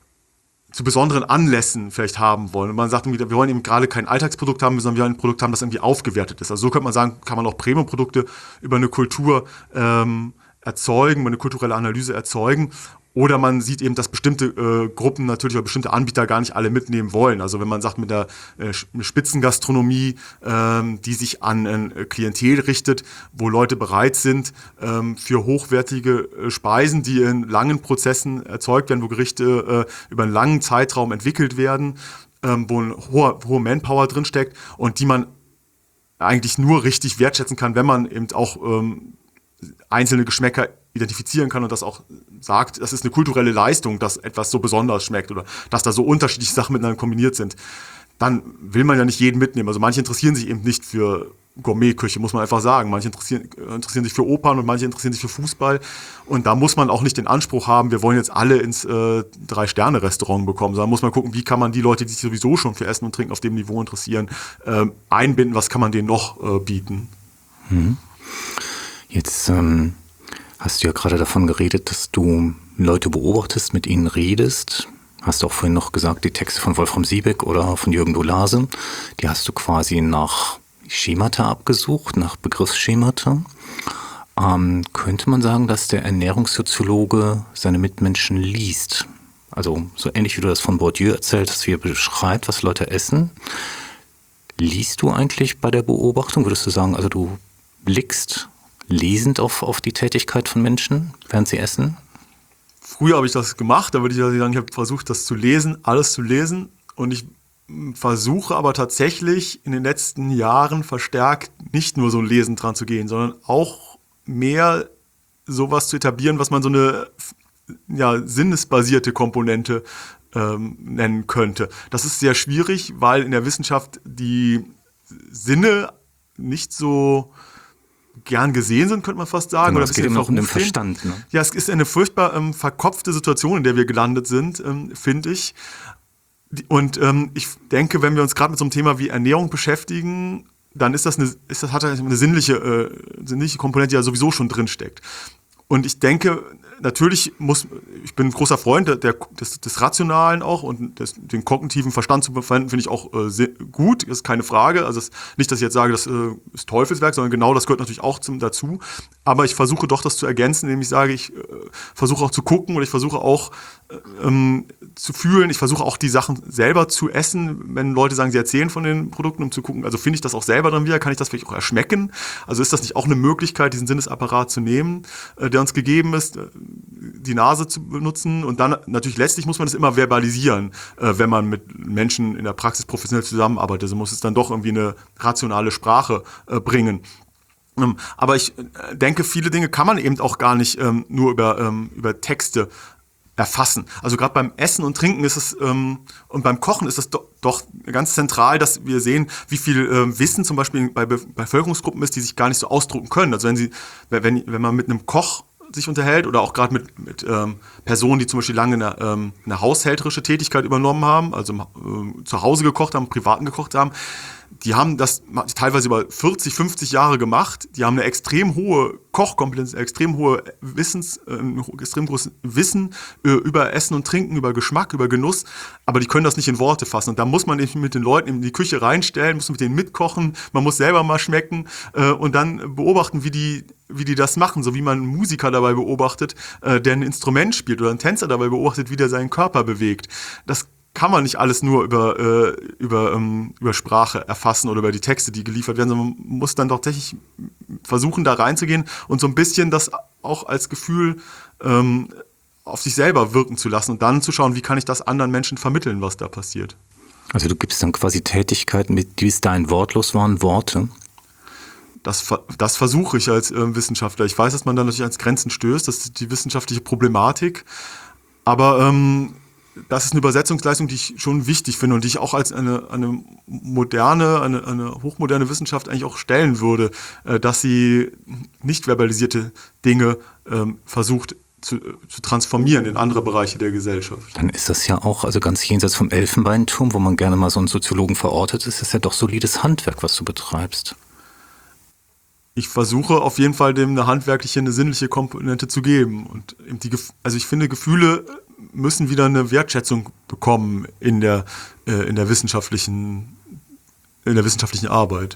zu besonderen Anlässen vielleicht haben wollen. Und man sagt, wir wollen eben gerade kein Alltagsprodukt haben, sondern wir wollen ein Produkt haben, das irgendwie aufgewertet ist. Also so könnte man sagen, kann man auch Premium-Produkte über eine Kultur ähm, erzeugen, über eine kulturelle Analyse erzeugen. Oder man sieht eben, dass bestimmte äh, Gruppen natürlich oder bestimmte Anbieter gar nicht alle mitnehmen wollen. Also wenn man sagt, mit der äh, Spitzengastronomie, ähm, die sich an ein äh, Klientel richtet, wo Leute bereit sind, ähm, für hochwertige äh, Speisen, die in langen Prozessen erzeugt werden, wo Gerichte äh, über einen langen Zeitraum entwickelt werden, ähm, wo eine hohe, hohe Manpower drinsteckt und die man eigentlich nur richtig wertschätzen kann, wenn man eben auch ähm, einzelne Geschmäcker identifizieren kann und das auch sagt, das ist eine kulturelle Leistung, dass etwas so besonders schmeckt oder dass da so unterschiedliche Sachen miteinander kombiniert sind, dann will man ja nicht jeden mitnehmen. Also manche interessieren sich eben nicht für Gourmetküche, muss man einfach sagen. Manche interessieren, interessieren sich für Opern und manche interessieren sich für Fußball. Und da muss man auch nicht den Anspruch haben, wir wollen jetzt alle ins äh, Drei-Sterne-Restaurant bekommen, sondern muss man gucken, wie kann man die Leute, die sich sowieso schon für Essen und Trinken auf dem Niveau interessieren, äh, einbinden, was kann man denen noch äh, bieten. Mhm. Jetzt ähm, hast du ja gerade davon geredet, dass du Leute beobachtest, mit ihnen redest. Hast du auch vorhin noch gesagt, die Texte von Wolfram Siebeck oder von Jürgen Dolase, die hast du quasi nach Schemata abgesucht, nach Begriffsschemata. Ähm, könnte man sagen, dass der Ernährungssoziologe seine Mitmenschen liest? Also so ähnlich wie du das von Bourdieu erzählt hast, wie er beschreibt, was Leute essen. Liest du eigentlich bei der Beobachtung? Würdest du sagen, also du blickst lesend auf, auf die Tätigkeit von Menschen, während sie essen? Früher habe ich das gemacht, da würde ich sagen, ich habe versucht, das zu lesen, alles zu lesen. Und ich versuche aber tatsächlich in den letzten Jahren verstärkt nicht nur so ein Lesen dran zu gehen, sondern auch mehr sowas zu etablieren, was man so eine ja, sinnesbasierte Komponente ähm, nennen könnte. Das ist sehr schwierig, weil in der Wissenschaft die Sinne nicht so gern gesehen sind, könnte man fast sagen. Genau, oder es geht immer noch um den Verstand. Ne? Ja, es ist eine furchtbar ähm, verkopfte Situation, in der wir gelandet sind, ähm, finde ich. Und ähm, ich denke, wenn wir uns gerade mit so einem Thema wie Ernährung beschäftigen, dann ist das eine, ist das, hat das eine sinnliche, äh, sinnliche Komponente, die ja sowieso schon drinsteckt. Und ich denke, natürlich muss, ich bin ein großer Freund der, der, des, des Rationalen auch und des, den kognitiven Verstand zu verwenden, finde ich auch äh, sehr gut, ist keine Frage. Also es, nicht, dass ich jetzt sage, das äh, ist Teufelswerk, sondern genau das gehört natürlich auch zum, dazu. Aber ich versuche doch, das zu ergänzen, indem ich sage, ich äh, versuche auch zu gucken und ich versuche auch äh, ähm, zu fühlen. Ich versuche auch die Sachen selber zu essen, wenn Leute sagen, sie erzählen von den Produkten, um zu gucken, also finde ich das auch selber dann wieder, kann ich das vielleicht auch erschmecken? Also ist das nicht auch eine Möglichkeit, diesen Sinnesapparat zu nehmen, äh, der uns gegeben ist, die Nase zu benutzen und dann natürlich letztlich muss man das immer verbalisieren, äh, wenn man mit Menschen in der Praxis professionell zusammenarbeitet. Also muss es dann doch irgendwie eine rationale Sprache äh, bringen. Ähm, aber ich äh, denke, viele Dinge kann man eben auch gar nicht ähm, nur über, ähm, über Texte erfassen. Also gerade beim Essen und Trinken ist es ähm, und beim Kochen ist es do, doch ganz zentral, dass wir sehen, wie viel ähm, Wissen zum Beispiel bei Be- Bevölkerungsgruppen ist, die sich gar nicht so ausdrucken können. Also wenn sie, wenn, wenn man mit einem Koch sich unterhält oder auch gerade mit, mit ähm, Personen, die zum Beispiel lange eine, ähm, eine haushälterische Tätigkeit übernommen haben, also ähm, zu Hause gekocht haben, privaten gekocht haben, die haben das teilweise über vierzig, fünfzig Jahre gemacht. Die haben eine extrem hohe Kochkompetenz, eine extrem hohe Wissens, äh, ein extrem großes Wissen äh, über Essen und Trinken, über Geschmack, über Genuss. Aber die können das nicht in Worte fassen. Und da muss man eben mit den Leuten in die Küche reinstellen, muss mit denen mitkochen. Man muss selber mal schmecken äh, und dann beobachten, wie die, wie die das machen. So wie man einen Musiker dabei beobachtet, äh, der ein Instrument spielt oder einen Tänzer dabei beobachtet, wie der seinen Körper bewegt. Das kann man nicht alles nur über, äh, über, ähm, über Sprache erfassen oder über die Texte, die geliefert werden, sondern man muss dann tatsächlich versuchen, da reinzugehen und so ein bisschen das auch als Gefühl ähm, auf sich selber wirken zu lassen und dann zu schauen, wie kann ich das anderen Menschen vermitteln, was da passiert. Also du gibst dann quasi Tätigkeiten, die bis dahin wortlos waren, Worte. Das, das versuche ich als äh, Wissenschaftler. Ich weiß, dass man da natürlich ans Grenzen stößt, das ist die wissenschaftliche Problematik, aber ähm, das ist eine Übersetzungsleistung, die ich schon wichtig finde und die ich auch als eine, eine moderne, eine, eine hochmoderne Wissenschaft eigentlich auch stellen würde, äh, dass sie nicht verbalisierte Dinge ähm, versucht zu, zu transformieren in andere Bereiche der Gesellschaft. Dann ist das ja auch, also ganz jenseits vom Elfenbeinturm, wo man gerne mal so einen Soziologen verortet, ist das ja doch solides Handwerk, was du betreibst. Ich versuche auf jeden Fall dem eine handwerkliche, eine sinnliche Komponente zu geben. Und eben die, also ich finde, Gefühle müssen wieder eine Wertschätzung bekommen in der, äh, in der wissenschaftlichen, in der wissenschaftlichen Arbeit.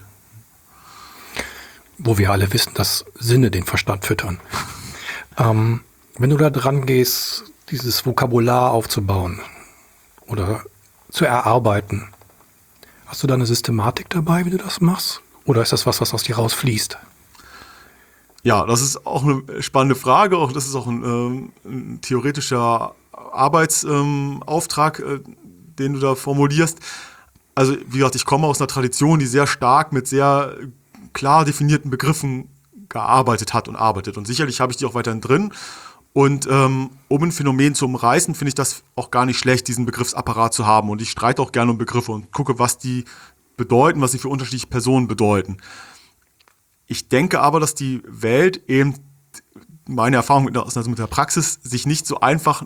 Wo wir alle wissen, dass Sinne den Verstand füttern. Ähm, wenn du da dran gehst, dieses Vokabular aufzubauen oder zu erarbeiten, hast du da eine Systematik dabei, wie du das machst? Oder ist das was, was aus dir rausfließt? Ja, das ist auch eine spannende Frage. Auch das ist auch ein, ähm, ein theoretischer Arbeitsauftrag, ähm, äh, den du da formulierst. Also wie gesagt, ich komme aus einer Tradition, die sehr stark mit sehr klar definierten Begriffen gearbeitet hat und arbeitet. Und sicherlich habe ich die auch weiterhin drin. Und ähm, um ein Phänomen zu umreißen, finde ich das auch gar nicht schlecht, diesen Begriffsapparat zu haben. Und ich streite auch gerne um Begriffe und gucke, was die bedeuten, was sie für unterschiedliche Personen bedeuten. Ich denke aber, dass die Welt eben, meine Erfahrung mit der, also mit der Praxis, sich nicht so einfach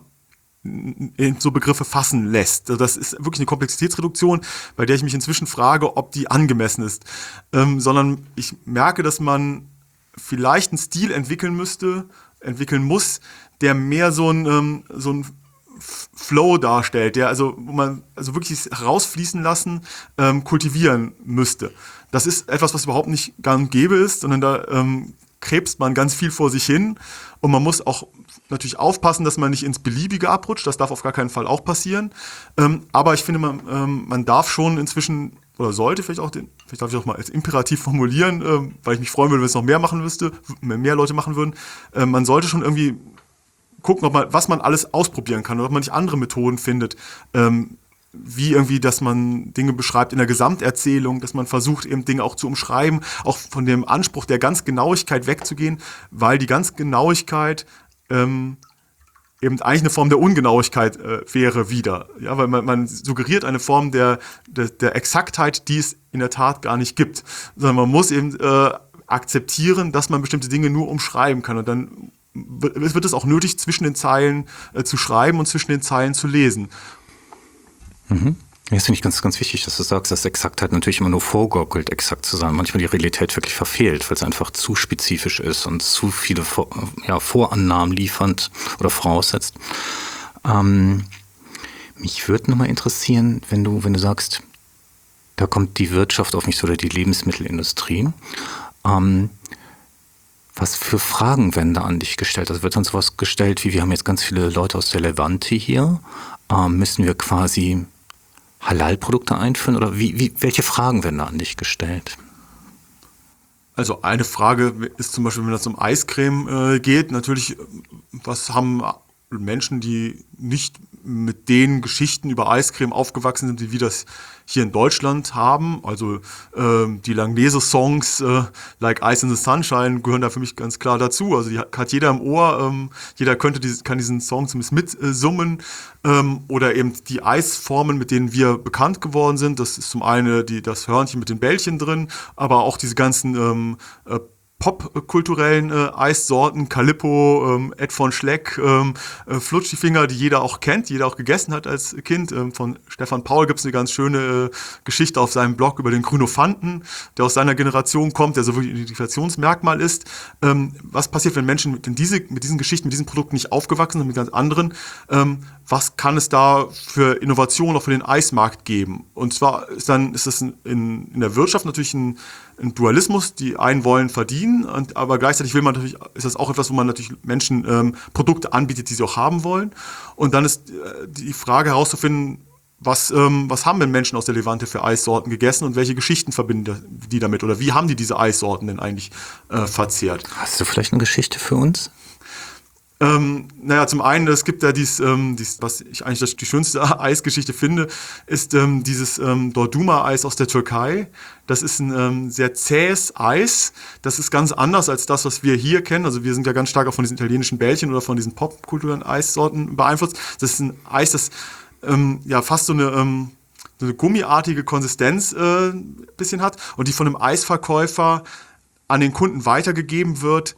in so Begriffe fassen lässt. Das ist wirklich eine Komplexitätsreduktion, bei der ich mich inzwischen frage, ob die angemessen ist. Ähm, sondern ich merke, dass man vielleicht einen Stil entwickeln müsste, entwickeln muss, der mehr so ein, ähm, so ein Flow darstellt, der also, wo man also wirklich herausfließen lassen, ähm, kultivieren müsste. Das ist etwas, was überhaupt nicht gang und gäbe ist, sondern da ähm, krebst man ganz viel vor sich hin und man muss auch natürlich aufpassen, dass man nicht ins Beliebige abrutscht. Das darf auf gar keinen Fall auch passieren. Ähm, aber ich finde, man, ähm, man darf schon inzwischen oder sollte vielleicht auch den, vielleicht darf ich auch mal als Imperativ formulieren, ähm, weil ich mich freuen würde, wenn es noch mehr machen müsste, mehr Leute machen würden. Ähm, man sollte schon irgendwie gucken, ob man, was man alles ausprobieren kann oder ob man nicht andere Methoden findet, ähm, wie irgendwie, dass man Dinge beschreibt in der Gesamterzählung, dass man versucht, eben Dinge auch zu umschreiben, auch von dem Anspruch der Ganzgenauigkeit wegzugehen, weil die Ganzgenauigkeit ähm, eben eigentlich eine Form der Ungenauigkeit äh, wäre wieder. Ja, weil man, man suggeriert eine Form der, der, der Exaktheit, die es in der Tat gar nicht gibt. Sondern man muss eben äh, akzeptieren, dass man bestimmte Dinge nur umschreiben kann und dann wird es auch nötig, zwischen den Zeilen äh, zu schreiben und zwischen den Zeilen zu lesen. Mhm. Das finde ich ganz, ganz wichtig, dass du sagst, dass Exaktheit natürlich immer nur vorgaukelt, exakt zu sein. Manchmal die Realität wirklich verfehlt, weil es einfach zu spezifisch ist und zu viele Vor- ja, Vorannahmen liefernd oder voraussetzt. Ähm, mich würde nochmal interessieren, wenn du, wenn du sagst, da kommt die Wirtschaft auf mich zu oder die Lebensmittelindustrie. Ähm, Was für Fragen werden da an dich gestellt? Also wird dann sowas gestellt wie, wir haben jetzt ganz viele Leute aus der Levante hier, ähm, müssen wir quasi Halal-Produkte einführen oder wie, wie, welche Fragen werden da an dich gestellt? Also eine Frage ist zum Beispiel, wenn es um Eiscreme äh, geht, natürlich, was haben Menschen, die nicht mit den Geschichten über Eiscreme aufgewachsen sind, wie wir das hier in Deutschland haben. Also ähm, die Langnese-Songs äh, like Ice in the Sunshine gehören da für mich ganz klar dazu. Also die hat jeder im Ohr, ähm, jeder könnte diese, kann diesen Song zumindest mitsummen. Ähm, oder eben die Eisformen, mit denen wir bekannt geworden sind. Das ist zum einen die, das Hörnchen mit den Bällchen drin, aber auch diese ganzen ähm, äh, popkulturellen äh, Eissorten, Calippo, ähm, Ed von Schleck, ähm, äh, Flutschifinger, die jeder auch kennt, jeder auch gegessen hat als Kind. Ähm, von Stefan Paul gibt es eine ganz schöne äh, Geschichte auf seinem Blog über den Grünophanten, der aus seiner Generation kommt, der so wirklich ein Identifikationsmerkmal ist. Ähm, was passiert, wenn Menschen mit, diese, mit diesen Geschichten, mit diesen Produkten nicht aufgewachsen sind, mit ganz anderen? Ähm, was kann es da für Innovationen auch für den Eismarkt geben? Und zwar ist dann ist das in, in der Wirtschaft natürlich ein, ein Dualismus, die einen wollen verdienen, und, aber gleichzeitig will man natürlich, ist das auch etwas, wo man natürlich Menschen ähm, Produkte anbietet, die sie auch haben wollen. Und dann ist äh, die Frage herauszufinden, was, ähm, was haben denn Menschen aus der Levante für Eissorten gegessen und welche Geschichten verbinden die damit? Oder wie haben die diese Eissorten denn eigentlich äh, verzehrt? Hast du vielleicht eine Geschichte für uns? Ähm, naja, zum einen, es gibt ja dies, ähm, dies, was ich eigentlich das, die schönste Eisgeschichte finde, ist ähm, dieses ähm, Dorduma-Eis aus der Türkei. Das ist ein ähm, sehr zähes Eis. Das ist ganz anders als das, was wir hier kennen. Also wir sind ja ganz stark auch von diesen italienischen Bällchen oder von diesen popkulturellen Eissorten beeinflusst. Das ist ein Eis, das ähm, ja fast so eine, ähm, so eine gummiartige Konsistenz äh, bisschen hat und die von einem Eisverkäufer an den Kunden weitergegeben wird,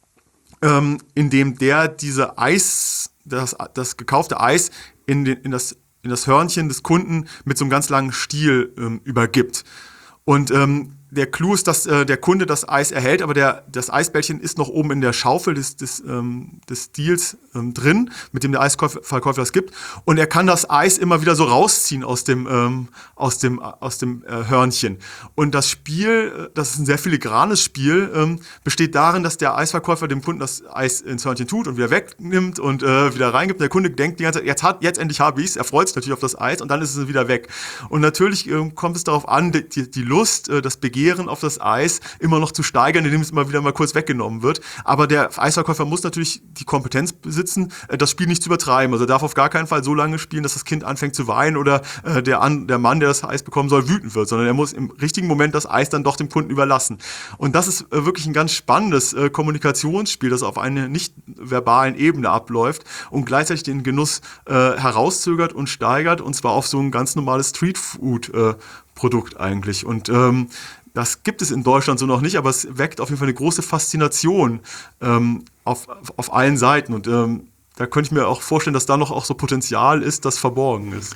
Ähm, indem der diese Eis, das, das gekaufte Eis in, den, in, das, in das Hörnchen des Kunden mit so einem ganz langen Stiel ähm, übergibt. Und ähm, der Clou ist, dass äh, der Kunde das Eis erhält, aber der, das Eisbällchen ist noch oben in der Schaufel des, des, ähm, des Stiels ähm, drin, mit dem der Eisverkäufer das gibt. Und er kann das Eis immer wieder so rausziehen aus dem, ähm, aus dem, aus dem äh, Hörnchen. Und das Spiel, das ist ein sehr filigranes Spiel, ähm, besteht darin, dass der Eisverkäufer dem Kunden das Eis ins Hörnchen tut und wieder wegnimmt und äh, wieder reingibt. Der Kunde denkt die ganze Zeit, jetzt, hat, jetzt endlich habe ich es. Er freut sich natürlich auf das Eis und dann ist es wieder weg. Und natürlich äh, kommt es darauf an, die, die Lust, äh, das Begehren auf das Eis immer noch zu steigern, indem es immer wieder mal kurz weggenommen wird. Aber der Eisverkäufer muss natürlich die Kompetenz besitzen, das Spiel nicht zu übertreiben. Also er darf auf gar keinen Fall so lange spielen, dass das Kind anfängt zu weinen oder äh, der, an, der Mann, der das Eis bekommen soll, wütend wird, sondern er muss im richtigen Moment das Eis dann doch dem Kunden überlassen. Und das ist äh, wirklich ein ganz spannendes äh, Kommunikationsspiel, das auf einer nicht verbalen Ebene abläuft und gleichzeitig den Genuss äh, herauszögert und steigert, und zwar auf so ein ganz normales Streetfood-Produkt äh, eigentlich. Und ähm, das gibt es in Deutschland so noch nicht, aber es weckt auf jeden Fall eine große Faszination ähm, auf, auf allen Seiten. Und ähm, da könnte ich mir auch vorstellen, dass da noch auch so Potenzial ist, das verborgen ist.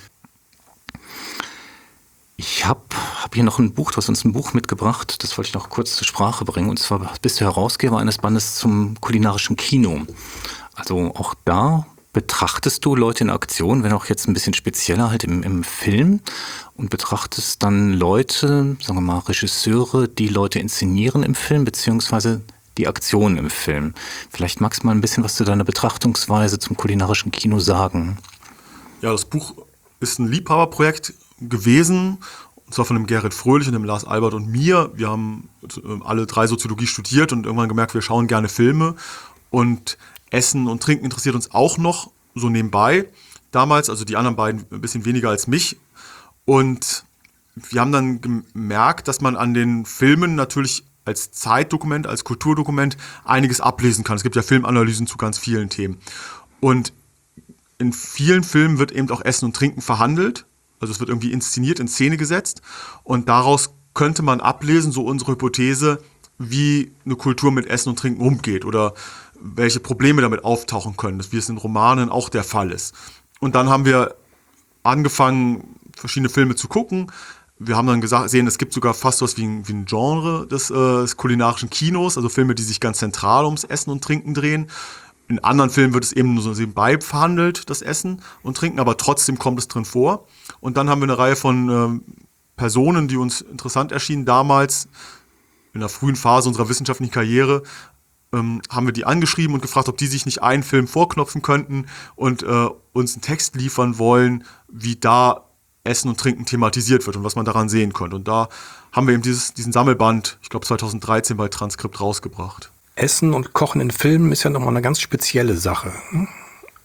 Ich habe hab hier noch ein Buch, du hast uns ein Buch mitgebracht, das wollte ich noch kurz zur Sprache bringen. Und zwar bist du Herausgeber eines Bandes zum kulinarischen Kino. Also auch da betrachtest du Leute in Aktion, wenn auch jetzt ein bisschen spezieller halt im, im Film, und betrachtest dann Leute, sagen wir mal Regisseure, die Leute inszenieren im Film, beziehungsweise die Aktionen im Film. Vielleicht magst du mal ein bisschen was zu deiner Betrachtungsweise zum kulinarischen Kino sagen. Ja, das Buch ist ein Liebhaberprojekt gewesen, und zwar von dem Gerrit Fröhlich und dem Lars Albert und mir. Wir haben alle drei Soziologie studiert und irgendwann gemerkt, wir schauen gerne Filme, und Essen und Trinken interessiert uns auch noch so nebenbei. Damals, also die anderen beiden ein bisschen weniger als mich. Und wir haben dann gemerkt, dass man an den Filmen natürlich als Zeitdokument, als Kulturdokument einiges ablesen kann. Es gibt ja Filmanalysen zu ganz vielen Themen. Und in vielen Filmen wird eben auch Essen und Trinken verhandelt. Also es wird irgendwie inszeniert, in Szene gesetzt. Und daraus könnte man ablesen, so unsere Hypothese, wie eine Kultur mit Essen und Trinken umgeht oder welche Probleme damit auftauchen können, wie es in Romanen auch der Fall ist. Und dann haben wir angefangen, verschiedene Filme zu gucken. Wir haben dann gesagt, sehen, es gibt sogar fast was wie ein, wie ein Genre des, äh, des kulinarischen Kinos, also Filme, die sich ganz zentral ums Essen und Trinken drehen. In anderen Filmen wird es eben nur so nebenbei verhandelt, das Essen und Trinken, aber trotzdem kommt es drin vor. Und dann haben wir eine Reihe von äh, Personen, die uns interessant erschienen damals, in der frühen Phase unserer wissenschaftlichen Karriere, ähm, haben wir die angeschrieben und gefragt, ob die sich nicht einen Film vorknopfen könnten und äh, uns einen Text liefern wollen, wie da Essen und Trinken thematisiert wird und was man daran sehen könnte. Und da haben wir eben dieses, diesen Sammelband, ich glaube zweitausenddreizehn bei Transkript rausgebracht. Essen und Kochen in Filmen ist ja nochmal eine ganz spezielle Sache.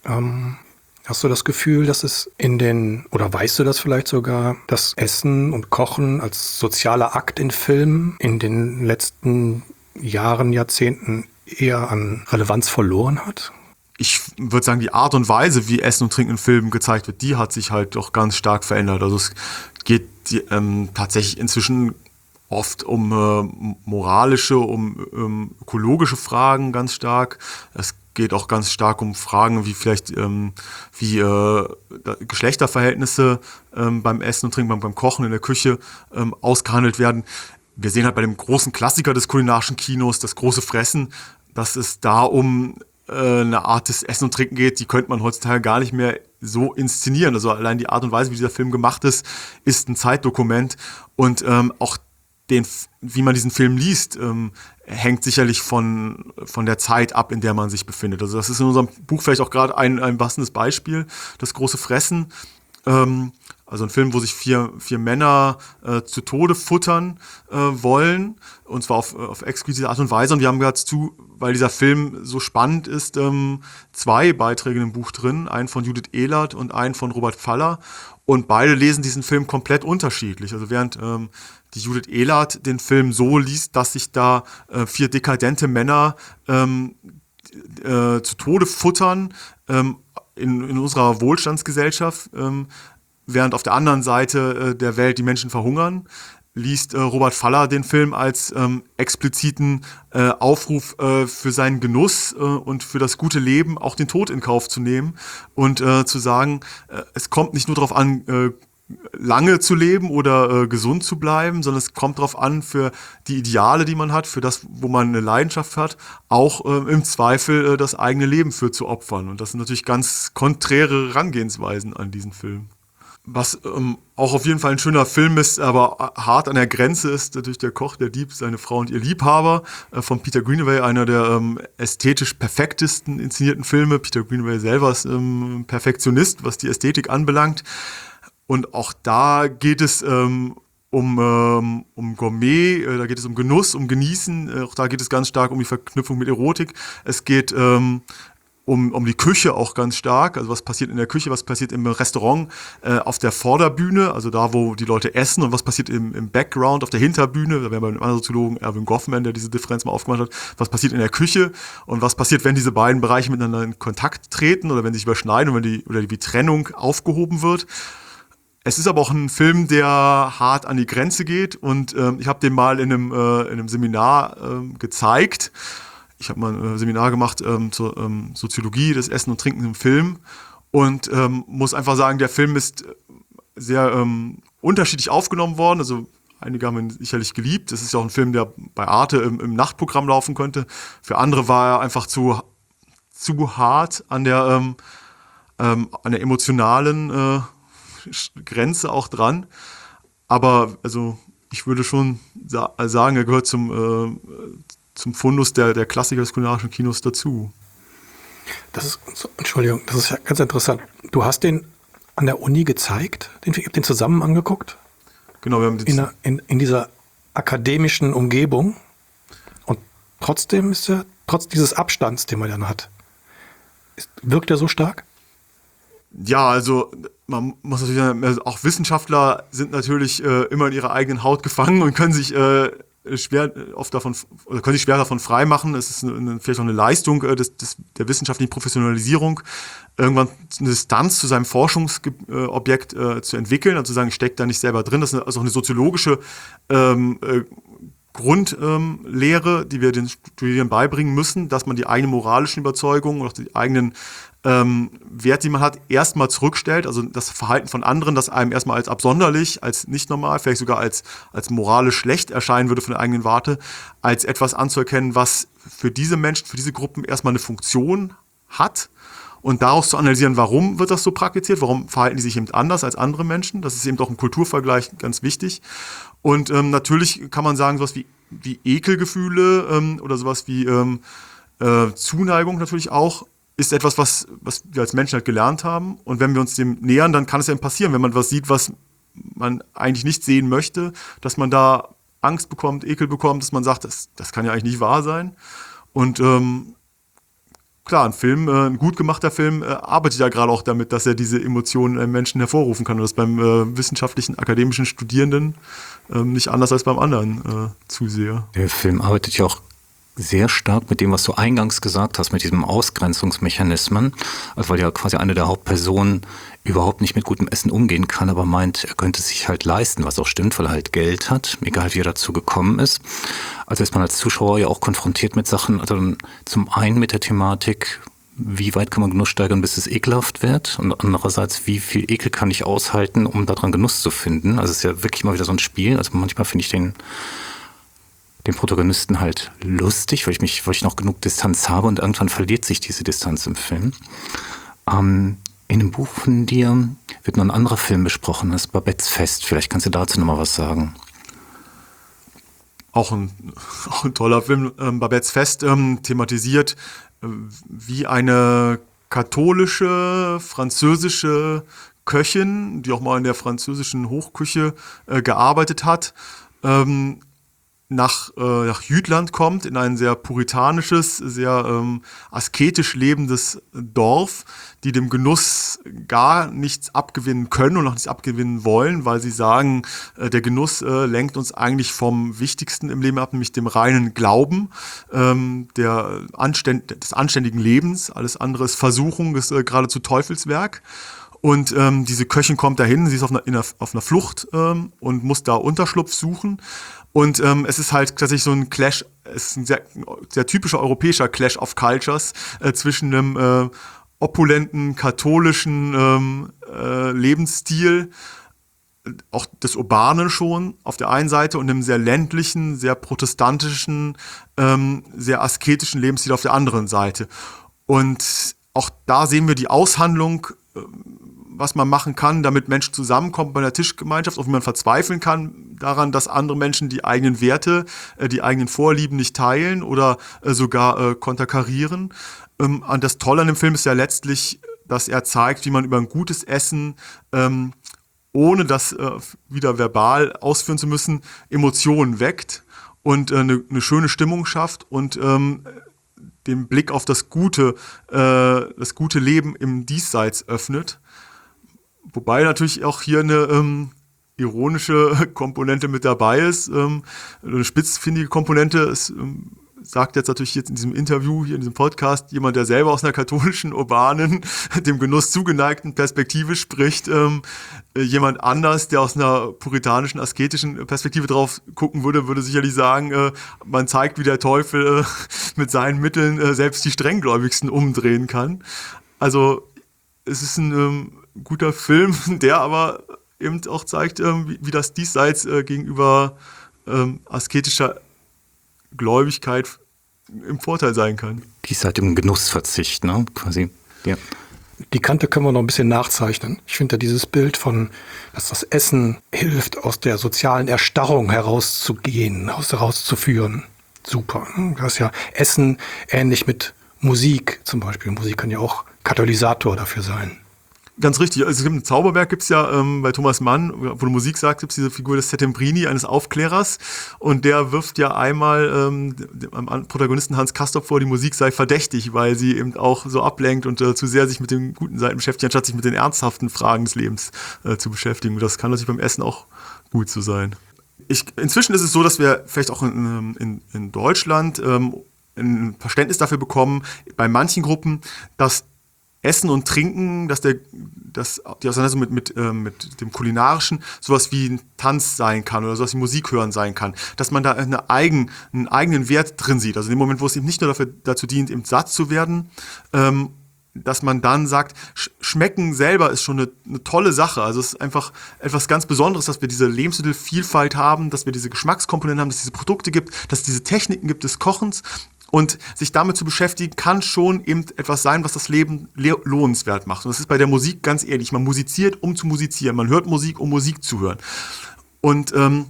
Ähm, hast du das Gefühl, dass es in den, oder weißt du das vielleicht sogar, dass Essen und Kochen als sozialer Akt in Filmen in den letzten Jahren, Jahrzehnten eher an Relevanz verloren hat? Ich würde sagen, die Art und Weise, wie Essen und Trinken in Filmen gezeigt wird, die hat sich halt doch ganz stark verändert. Also es geht die, ähm, tatsächlich inzwischen oft um äh, moralische, um ähm, ökologische Fragen ganz stark. Es geht auch ganz stark um Fragen wie vielleicht ähm, wie äh, Geschlechterverhältnisse ähm, beim Essen und Trinken, beim, beim Kochen in der Küche ähm, ausgehandelt werden. Wir sehen halt bei dem großen Klassiker des kulinarischen Kinos, das große Fressen, dass es da um äh, eine Art des Essen und Trinken geht, die könnte man heutzutage gar nicht mehr so inszenieren. Also allein die Art und Weise, wie dieser Film gemacht ist, ist ein Zeitdokument. Und ähm, auch den, wie man diesen Film liest, ähm, hängt sicherlich von, von der Zeit ab, in der man sich befindet. Also das ist in unserem Buch vielleicht auch gerade ein, ein passendes Beispiel, das große Fressen. Ähm, also ein Film, wo sich vier, vier Männer äh, zu Tode futtern äh, wollen, und zwar auf, auf exquisite Art und Weise. Und wir haben dazu, weil dieser Film so spannend ist, ähm, zwei Beiträge im Buch drin, einen von Judith Ehlert und einen von Robert Faller. Und beide lesen diesen Film komplett unterschiedlich. Also während ähm, die Judith Ehlert den Film so liest, dass sich da äh, vier dekadente Männer ähm, äh, zu Tode futtern ähm, in, in unserer Wohlstandsgesellschaft, ähm, während auf der anderen Seite äh, der Welt die Menschen verhungern, liest äh, Robert Faller den Film als ähm, expliziten äh, Aufruf äh, für seinen Genuss äh, und für das gute Leben, auch den Tod in Kauf zu nehmen und äh, zu sagen, äh, es kommt nicht nur darauf an, äh, lange zu leben oder äh, gesund zu bleiben, sondern es kommt darauf an, für die Ideale, die man hat, für das, wo man eine Leidenschaft hat, auch äh, im Zweifel äh, das eigene Leben für zu opfern. Und das sind natürlich ganz konträre Herangehensweisen an diesen Film. Was ähm, auch auf jeden Fall ein schöner Film ist, aber hart an der Grenze ist, natürlich Der Koch, der Dieb, seine Frau und ihr Liebhaber äh, von Peter Greenaway, einer der ähm, ästhetisch perfektesten inszenierten Filme. Peter Greenaway selber ist ähm, Perfektionist, was die Ästhetik anbelangt. Und auch da geht es ähm, um, ähm, um Gourmet, äh, da geht es um Genuss, um Genießen. Äh, auch da geht es ganz stark um die Verknüpfung mit Erotik. Es geht ähm, um, um die Küche auch ganz stark. Also was passiert in der Küche, was passiert im Restaurant äh, auf der Vorderbühne, also da, wo die Leute essen, und was passiert im, im Background, auf der Hinterbühne. Da wären wir beim anderen Soziologen Erwin Goffman, der diese Differenz mal aufgemacht hat. Was passiert in der Küche und was passiert, wenn diese beiden Bereiche miteinander in Kontakt treten oder wenn sie sich überschneiden und wenn die, oder die Trennung aufgehoben wird. Es ist aber auch ein Film, der hart an die Grenze geht, und ähm, ich habe den mal in einem, äh, in einem Seminar ähm, gezeigt. Ich habe mal ein äh, Seminar gemacht ähm, zur ähm, Soziologie des Essen und Trinken im Film und ähm, muss einfach sagen, der Film ist sehr ähm, unterschiedlich aufgenommen worden. Also einige haben ihn sicherlich geliebt. Das ist ja auch ein Film, der bei Arte im, im Nachtprogramm laufen könnte. Für andere war er einfach zu, zu hart an der, ähm, ähm, an der emotionalen äh, Grenze auch dran, aber also ich würde schon sa- sagen, er gehört zum, äh, zum Fundus der, der Klassiker des kulinarischen Kinos dazu. Das ist, so, Entschuldigung, das ist ja ganz interessant. Du hast den an der Uni gezeigt, den, ihr habt den zusammen angeguckt? Genau, wir haben den in, der, in, in dieser akademischen Umgebung, und trotzdem ist er, trotz dieses Abstands, den man dann hat, ist, wirkt er so stark? Ja, also man muss natürlich sagen, also auch Wissenschaftler sind natürlich äh, immer in ihrer eigenen Haut gefangen und können sich äh, schwer oft davon oder können sich schwer davon freimachen. Es ist eine, vielleicht auch eine Leistung äh, des, des, der wissenschaftlichen Professionalisierung, irgendwann eine Distanz zu seinem Forschungsobjekt äh, zu entwickeln, also zu sagen, ich stecke da nicht selber drin. Das ist also auch eine soziologische ähm, äh, Grundlehre, ähm, die wir den Studierenden beibringen müssen, dass man die eigenen moralischen Überzeugungen oder die eigenen ähm, Werte, die man hat, erstmal zurückstellt. Also das Verhalten von anderen, das einem erstmal als absonderlich, als nicht normal, vielleicht sogar als, als moralisch schlecht erscheinen würde von der eigenen Warte, als etwas anzuerkennen, was für diese Menschen, für diese Gruppen erstmal eine Funktion hat. Und daraus zu analysieren, warum wird das so praktiziert, warum verhalten die sich eben anders als andere Menschen. Das ist eben auch im Kulturvergleich ganz wichtig. Und ähm, natürlich kann man sagen, sowas wie, wie Ekelgefühle ähm, oder sowas wie ähm, äh, Zuneigung natürlich auch, ist etwas, was, was wir als Menschen halt gelernt haben. Und wenn wir uns dem nähern, dann kann es ja eben passieren, wenn man was sieht, was man eigentlich nicht sehen möchte, dass man da Angst bekommt, Ekel bekommt, dass man sagt, das, das kann ja eigentlich nicht wahr sein. Und ähm, klar, ein Film, äh, ein gut gemachter Film äh, arbeitet ja gerade auch damit, dass er diese Emotionen im Menschen hervorrufen kann. Und das beim äh, wissenschaftlichen, akademischen Studierenden äh, nicht anders als beim anderen äh, Zuseher. Der Film arbeitet ja auch sehr stark mit dem, was du eingangs gesagt hast, mit diesem Ausgrenzungsmechanismen. Also weil ja quasi eine der Hauptpersonen überhaupt nicht mit gutem Essen umgehen kann, aber meint, er könnte es sich halt leisten, was auch stimmt, weil er halt Geld hat, egal wie er dazu gekommen ist. Also ist man als Zuschauer ja auch konfrontiert mit Sachen, also zum einen mit der Thematik, wie weit kann man Genuss steigern, bis es ekelhaft wird, und andererseits, wie viel Ekel kann ich aushalten, um daran Genuss zu finden. Also es ist ja wirklich mal wieder so ein Spiel. Also manchmal finde ich den den Protagonisten halt lustig, weil ich mich, weil ich noch genug Distanz habe, und irgendwann verliert sich diese Distanz im Film. Ähm, in dem Buch von dir wird noch ein anderer Film besprochen, das ist Babettes Fest. Vielleicht kannst du dazu noch mal was sagen. Auch ein, auch ein toller Film, ähm, Babettes Fest, ähm, thematisiert, äh, wie eine katholische, französische Köchin, die auch mal in der französischen Hochküche äh, gearbeitet hat, ähm, nach, äh, nach Jütland kommt, in ein sehr puritanisches, sehr ähm, asketisch lebendes Dorf, die dem Genuss gar nichts abgewinnen können und auch nichts abgewinnen wollen, weil sie sagen, äh, der Genuss äh, lenkt uns eigentlich vom Wichtigsten im Leben ab, nämlich dem reinen Glauben, ähm, der Anständ- des anständigen Lebens. Alles andere ist Versuchung, ist äh, geradezu Teufelswerk. Und ähm, diese Köchin kommt dahin, sie ist auf einer, in einer, auf einer Flucht ähm, und muss da Unterschlupf suchen. Und ähm, es ist halt tatsächlich so ein Clash, es ist ein sehr, sehr typischer europäischer Clash of Cultures äh, zwischen einem äh, opulenten, katholischen ähm, äh, Lebensstil, auch des Urbanen schon auf der einen Seite, und einem sehr ländlichen, sehr protestantischen, ähm, sehr asketischen Lebensstil auf der anderen Seite. Und auch da sehen wir die Aushandlung, äh, was man machen kann, damit Menschen zusammenkommen bei einer Tischgemeinschaft, auch wie man verzweifeln kann daran, dass andere Menschen die eigenen Werte, äh, die eigenen Vorlieben nicht teilen oder äh, sogar äh, konterkarieren. Ähm, und das Tolle an dem Film ist ja letztlich, dass er zeigt, wie man über ein gutes Essen, ähm, ohne das äh, wieder verbal ausführen zu müssen, Emotionen weckt und äh, eine, eine schöne Stimmung schafft und ähm, den Blick auf das Gute, äh, das gute Leben im Diesseits öffnet. Wobei natürlich auch hier eine ähm, ironische Komponente mit dabei ist, ähm, eine spitzfindige Komponente. Es ähm, sagt jetzt natürlich jetzt in diesem Interview, hier in diesem Podcast, jemand, der selber aus einer katholischen, urbanen, dem Genuss zugeneigten Perspektive spricht. Ähm, äh, jemand anders, der aus einer puritanischen, asketischen Perspektive drauf gucken würde, würde sicherlich sagen, äh, man zeigt, wie der Teufel äh, mit seinen Mitteln äh, selbst die Strenggläubigsten umdrehen kann. Also es ist ein ähm, guter Film, der aber eben auch zeigt, ähm, wie, wie das Diesseits äh, gegenüber ähm, asketischer Gläubigkeit im Vorteil sein kann. Diesseits im Genussverzicht, ne? Quasi. Ja. Die Kante können wir noch ein bisschen nachzeichnen. Ich finde ja dieses Bild von, dass das Essen hilft, aus der sozialen Erstarrung herauszugehen, herauszuführen. Super. Das ist ja Essen ähnlich mit Musik zum Beispiel. Musik kann ja auch Katalysator dafür sein. Ganz richtig. Also es gibt ein Zauberwerk, gibt es ja ähm, bei Thomas Mann, wo du Musik sagst, gibt es diese Figur des Settembrini, eines Aufklärers. Und der wirft ja einmal ähm, dem Protagonisten Hans Castorp vor, die Musik sei verdächtig, weil sie eben auch so ablenkt und äh, zu sehr sich mit den guten Seiten beschäftigt, anstatt sich mit den ernsthaften Fragen des Lebens äh, zu beschäftigen. Und das kann natürlich beim Essen auch gut so sein. Ich, inzwischen ist es so, dass wir vielleicht auch in, in, in Deutschland ähm, ein Verständnis dafür bekommen, bei manchen Gruppen, dass Essen und Trinken, dass der, dass die Auseinandersetzung mit, mit, äh, mit dem Kulinarischen sowas wie ein Tanz sein kann oder sowas wie Musik hören sein kann. Dass man da eine eigen, einen eigenen Wert drin sieht. Also in dem Moment, wo es eben nicht nur dafür, dazu dient, eben satt zu werden, ähm, dass man dann sagt, sch- schmecken selber ist schon eine, eine tolle Sache. Also es ist einfach etwas ganz Besonderes, dass wir diese Lebensmittelvielfalt haben, dass wir diese Geschmackskomponenten haben, dass es diese Produkte gibt, dass es diese Techniken gibt des Kochens. Und sich damit zu beschäftigen, kann schon eben etwas sein, was das Leben le- lohnenswert macht. Und das ist bei der Musik ganz ehrlich. Man musiziert, um zu musizieren. Man hört Musik, um Musik zu hören. Und ähm,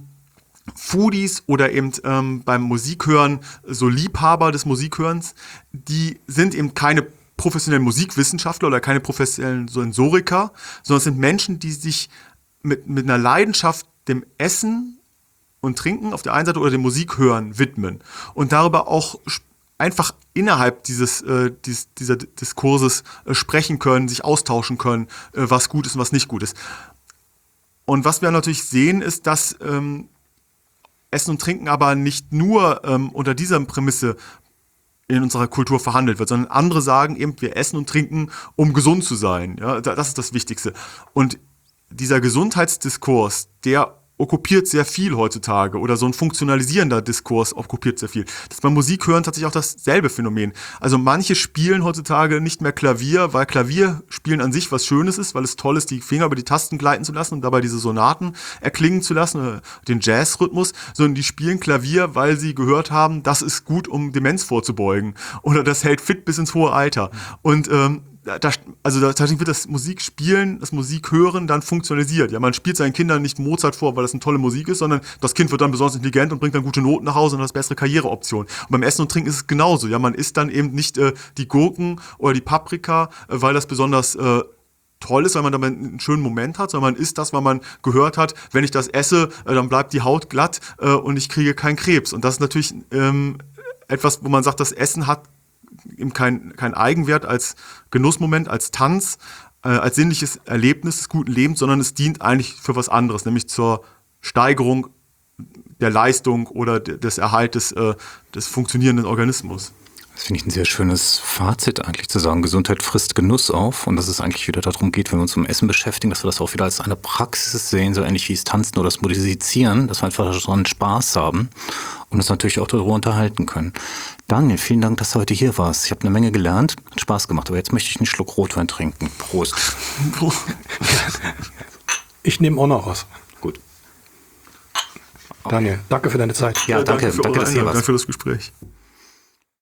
Foodies oder eben ähm, beim Musikhören so Liebhaber des Musikhörens, die sind eben keine professionellen Musikwissenschaftler oder keine professionellen Sensoriker, sondern es sind Menschen, die sich mit, mit einer Leidenschaft dem Essen und Trinken auf der einen Seite oder dem Musikhören widmen und darüber auch einfach innerhalb dieses, äh, dies, dieser Diskurses äh, sprechen können, sich austauschen können, äh, was gut ist und was nicht gut ist. Und was wir natürlich sehen, ist, dass ähm, Essen und Trinken aber nicht nur ähm, unter dieser Prämisse in unserer Kultur verhandelt wird, sondern andere sagen eben, wir essen und trinken, um gesund zu sein. Ja, das ist das Wichtigste. Und dieser Gesundheitsdiskurs, der okkupiert sehr viel heutzutage, oder so ein funktionalisierender Diskurs okkupiert sehr viel. Das ist beim Musik hören tatsächlich auch dasselbe Phänomen. Also manche spielen heutzutage nicht mehr Klavier, weil Klavierspielen an sich was Schönes ist, weil es toll ist, die Finger über die Tasten gleiten zu lassen und dabei diese Sonaten erklingen zu lassen, den Jazzrhythmus, sondern die spielen Klavier, weil sie gehört haben, das ist gut, um Demenz vorzubeugen, oder das hält fit bis ins hohe Alter. Und ähm, Da, also tatsächlich wird das Musikspielen, das Musikhören dann funktionalisiert. Ja, man spielt seinen Kindern nicht Mozart vor, weil das eine tolle Musik ist, sondern das Kind wird dann besonders intelligent und bringt dann gute Noten nach Hause und hat bessere Karriereoptionen. Und beim Essen und Trinken ist es genauso. Ja, man isst dann eben nicht äh, die Gurken oder die Paprika, äh, weil das besonders äh, toll ist, weil man damit einen schönen Moment hat, sondern man isst das, weil man gehört hat, wenn ich das esse, äh, dann bleibt die Haut glatt äh, und ich kriege keinen Krebs. Und das ist natürlich ähm, etwas, wo man sagt, das Essen hat eben kein, kein Eigenwert als Genussmoment, als Tanz, äh, als sinnliches Erlebnis des guten Lebens, sondern es dient eigentlich für was anderes, nämlich zur Steigerung der Leistung oder de, des Erhaltes äh, des funktionierenden Organismus. Das finde ich ein sehr schönes Fazit eigentlich, zu sagen, Gesundheit frisst Genuss auf, und dass es eigentlich wieder darum geht, wenn wir uns um Essen beschäftigen, dass wir das auch wieder als eine Praxis sehen, so ähnlich wie das Tanzen oder das Musizieren, dass wir einfach daran Spaß haben und uns natürlich auch darüber unterhalten können. Daniel, vielen Dank, dass du heute hier warst. Ich habe eine Menge gelernt, hat Spaß gemacht, aber jetzt möchte ich einen Schluck Rotwein trinken. Prost. Ich nehme auch noch was. Gut. Daniel, danke für deine Zeit. Ja, danke, danke, für danke, dass du hier warst. Danke für das Gespräch.